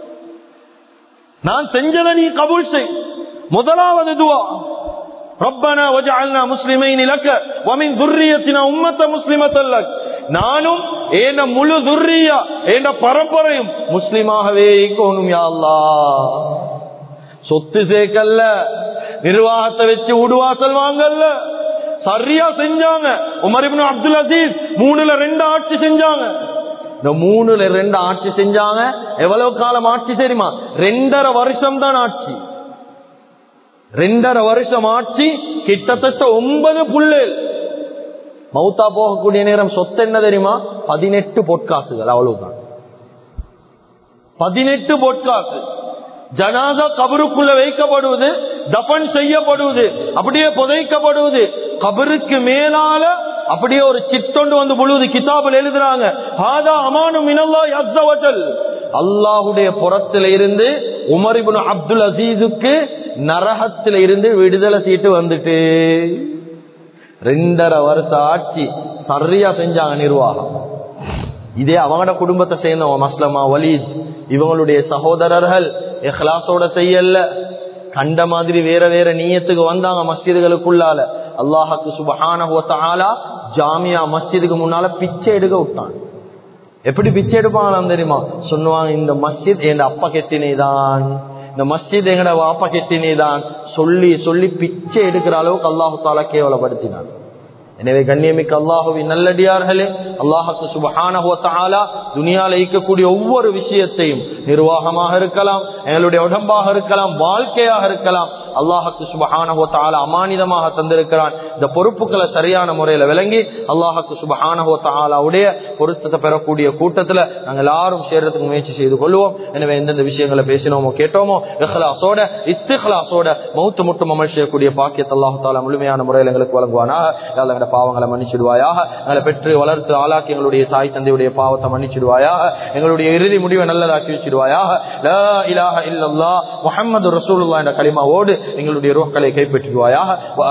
நான் செஞ்சதை நீ கபூல் செய். முதலாவது துஆ. ரப்பனா வஜஅல்னா முஸ்லிமைன் லக வ மின் ذُرِّيَّتِنَا உம்மத முஸ்லிமத்தன் லக். நானும் ஏன முழு துர்ரியா ஏன பரம்பரையும் முஸ்லிமாகவே இருக்கணும் யா அல்லாஹ். சொத்து சேர்க்கல்ல, நிர்வாகத்தை வச்சு உடுவாசல் வாங்கல்ல, சரியா செஞ்சாங்க. உமர் இப்னு அப்துல் அசீஸ் 3ல் 2 ஆட்சி செஞ்சாங்க. இந்த 3ல் 2 ஆட்சி செஞ்சாங்க. எவ்வளவு காலம் ஆட்சி தெரியுமா? 2.5 வருஷம் தான் ஆட்சி. 2.5 வருஷம் ஆட்சி. கிட்டத்தட்ட 9 புள்ளேல். மௌத்தா போகக்கூடிய நேரம் சொத்து என்ன தெரியுமா? 18 பொற்காசுகள். அவ்வளவுதான், 18 பொற்காசு. ஜனாதா கபருக்குள்ள வைக்கப்படுவது, தஃபன் செய்யப்படுவது, அப்படியே புதைக்கப்படுவது. கபருக்கு மேலால அப்படியே ஒரு சிட்டொண்டு வந்து முழுவது. கிதாபில் எழுதுறாங்க, ஹாதா அமானு மினல்லாஹி அஸ்ஸ வ ஜல். அல்லாஹ்வுடைய புறத்தில இருந்து உமர் இப்னு அப்துல் அசீஸுக்கு நரகத்தில இருந்து விடுதலை சீட்டு வந்துட்டு. 2.5 வருஷம் ஆட்சி சரியா செஞ்சாங்க நிர்வாகம். இதே அவங்களோட குடும்பத்தை சேர்ந்தவங்க மஸ்லமா, வலீத், இவங்களுடைய சகோதரர்கள் இஹ்லாஸோட செய்யல, கண்ட மாதிரி வேற வேற நியத்துக்கு வந்தாங்க மஸ்ஜிதுகளுக்குள்ளால. அல்லாஹ்வுக்கு சுப்ஹானஹு வ தஆலா ஜாமியா மஸ்ஜிதுக்கு முன்னால பிச்சை எடுக்க விட்டான். எப்படி பிச்சை எடுப்பாங்களாம் தெரியுமா? சொன்னாங்க, இந்த மஸ்ஜித் எங்க அப்பா கெட்டினேதான், இந்த மஸ்ஜித் எங்கட வாப்பா கெட்டினேதான் சொல்லி சொல்லி பிச்சை எடுக்கிற அளவுக்கு அல்லாஹு தஆலா கேவலப்படுத்தினான். எனவே கண்ணியமிக்க அல்லாஹ்வின் நல்லடியார்களே, அல்லாஹ்வுக்கு சுப்ஹானஹு வ தஆலா துனியால இருக்கக்கூடிய ஒவ்வொரு விஷயத்தையும், நிர்வாகமாக இருக்கலாம், எங்களுடைய உடம்பாக இருக்கலாம், வாழ்க்கையாக இருக்கலாம், அல்லாஹ்வுக்கு சுப்ஹானஹு வ தஆலா அமானிதமாக தந்திருக்கிறான். இந்த பொறுப்புகளை சரியான முறையில விளங்கி அல்லாஹ்வுக்கு சுப்ஹானஹு வ தஆலாவுடைய பொருத்தத்தை பெறக்கூடிய கூட்டத்துல நாங்கள் எல்லாரும் சேர்றதுக்கு முயற்சி செய்து கொள்வோம். எனவே எந்தெந்த விஷயங்களை பேசினோமோ கேட்டோமோ இஹ்லாஸோட இஸ்திக்லாஸோட மௌத் முட்டும் அமல் செய்யக்கூடிய பாக்கியத்தை அல்லாஹ் தஆலா முழுமையான முறையில் எங்களுக்கு வழங்குவானாக. பாவங்களை மன்னிச்சிடுவாயாக. எங்களை பெற்று வளர்த்து ஆளாக்கி எங்களுடைய தாய் தந்தையுடைய பாவத்தை மன்னிச்சிடுவாயாக. எங்களுடைய இறுதி முடிவை நல்லதாக்கி வச்சிடுவாயாக. லா இலாஹ இல்லல்லாஹ் முஹம்மது ரசூலுல்லாஹ் என்ற கலிமாவோடு எங்களுடைய ரூஹ்களை கைப்பற்றிடுவாயாக.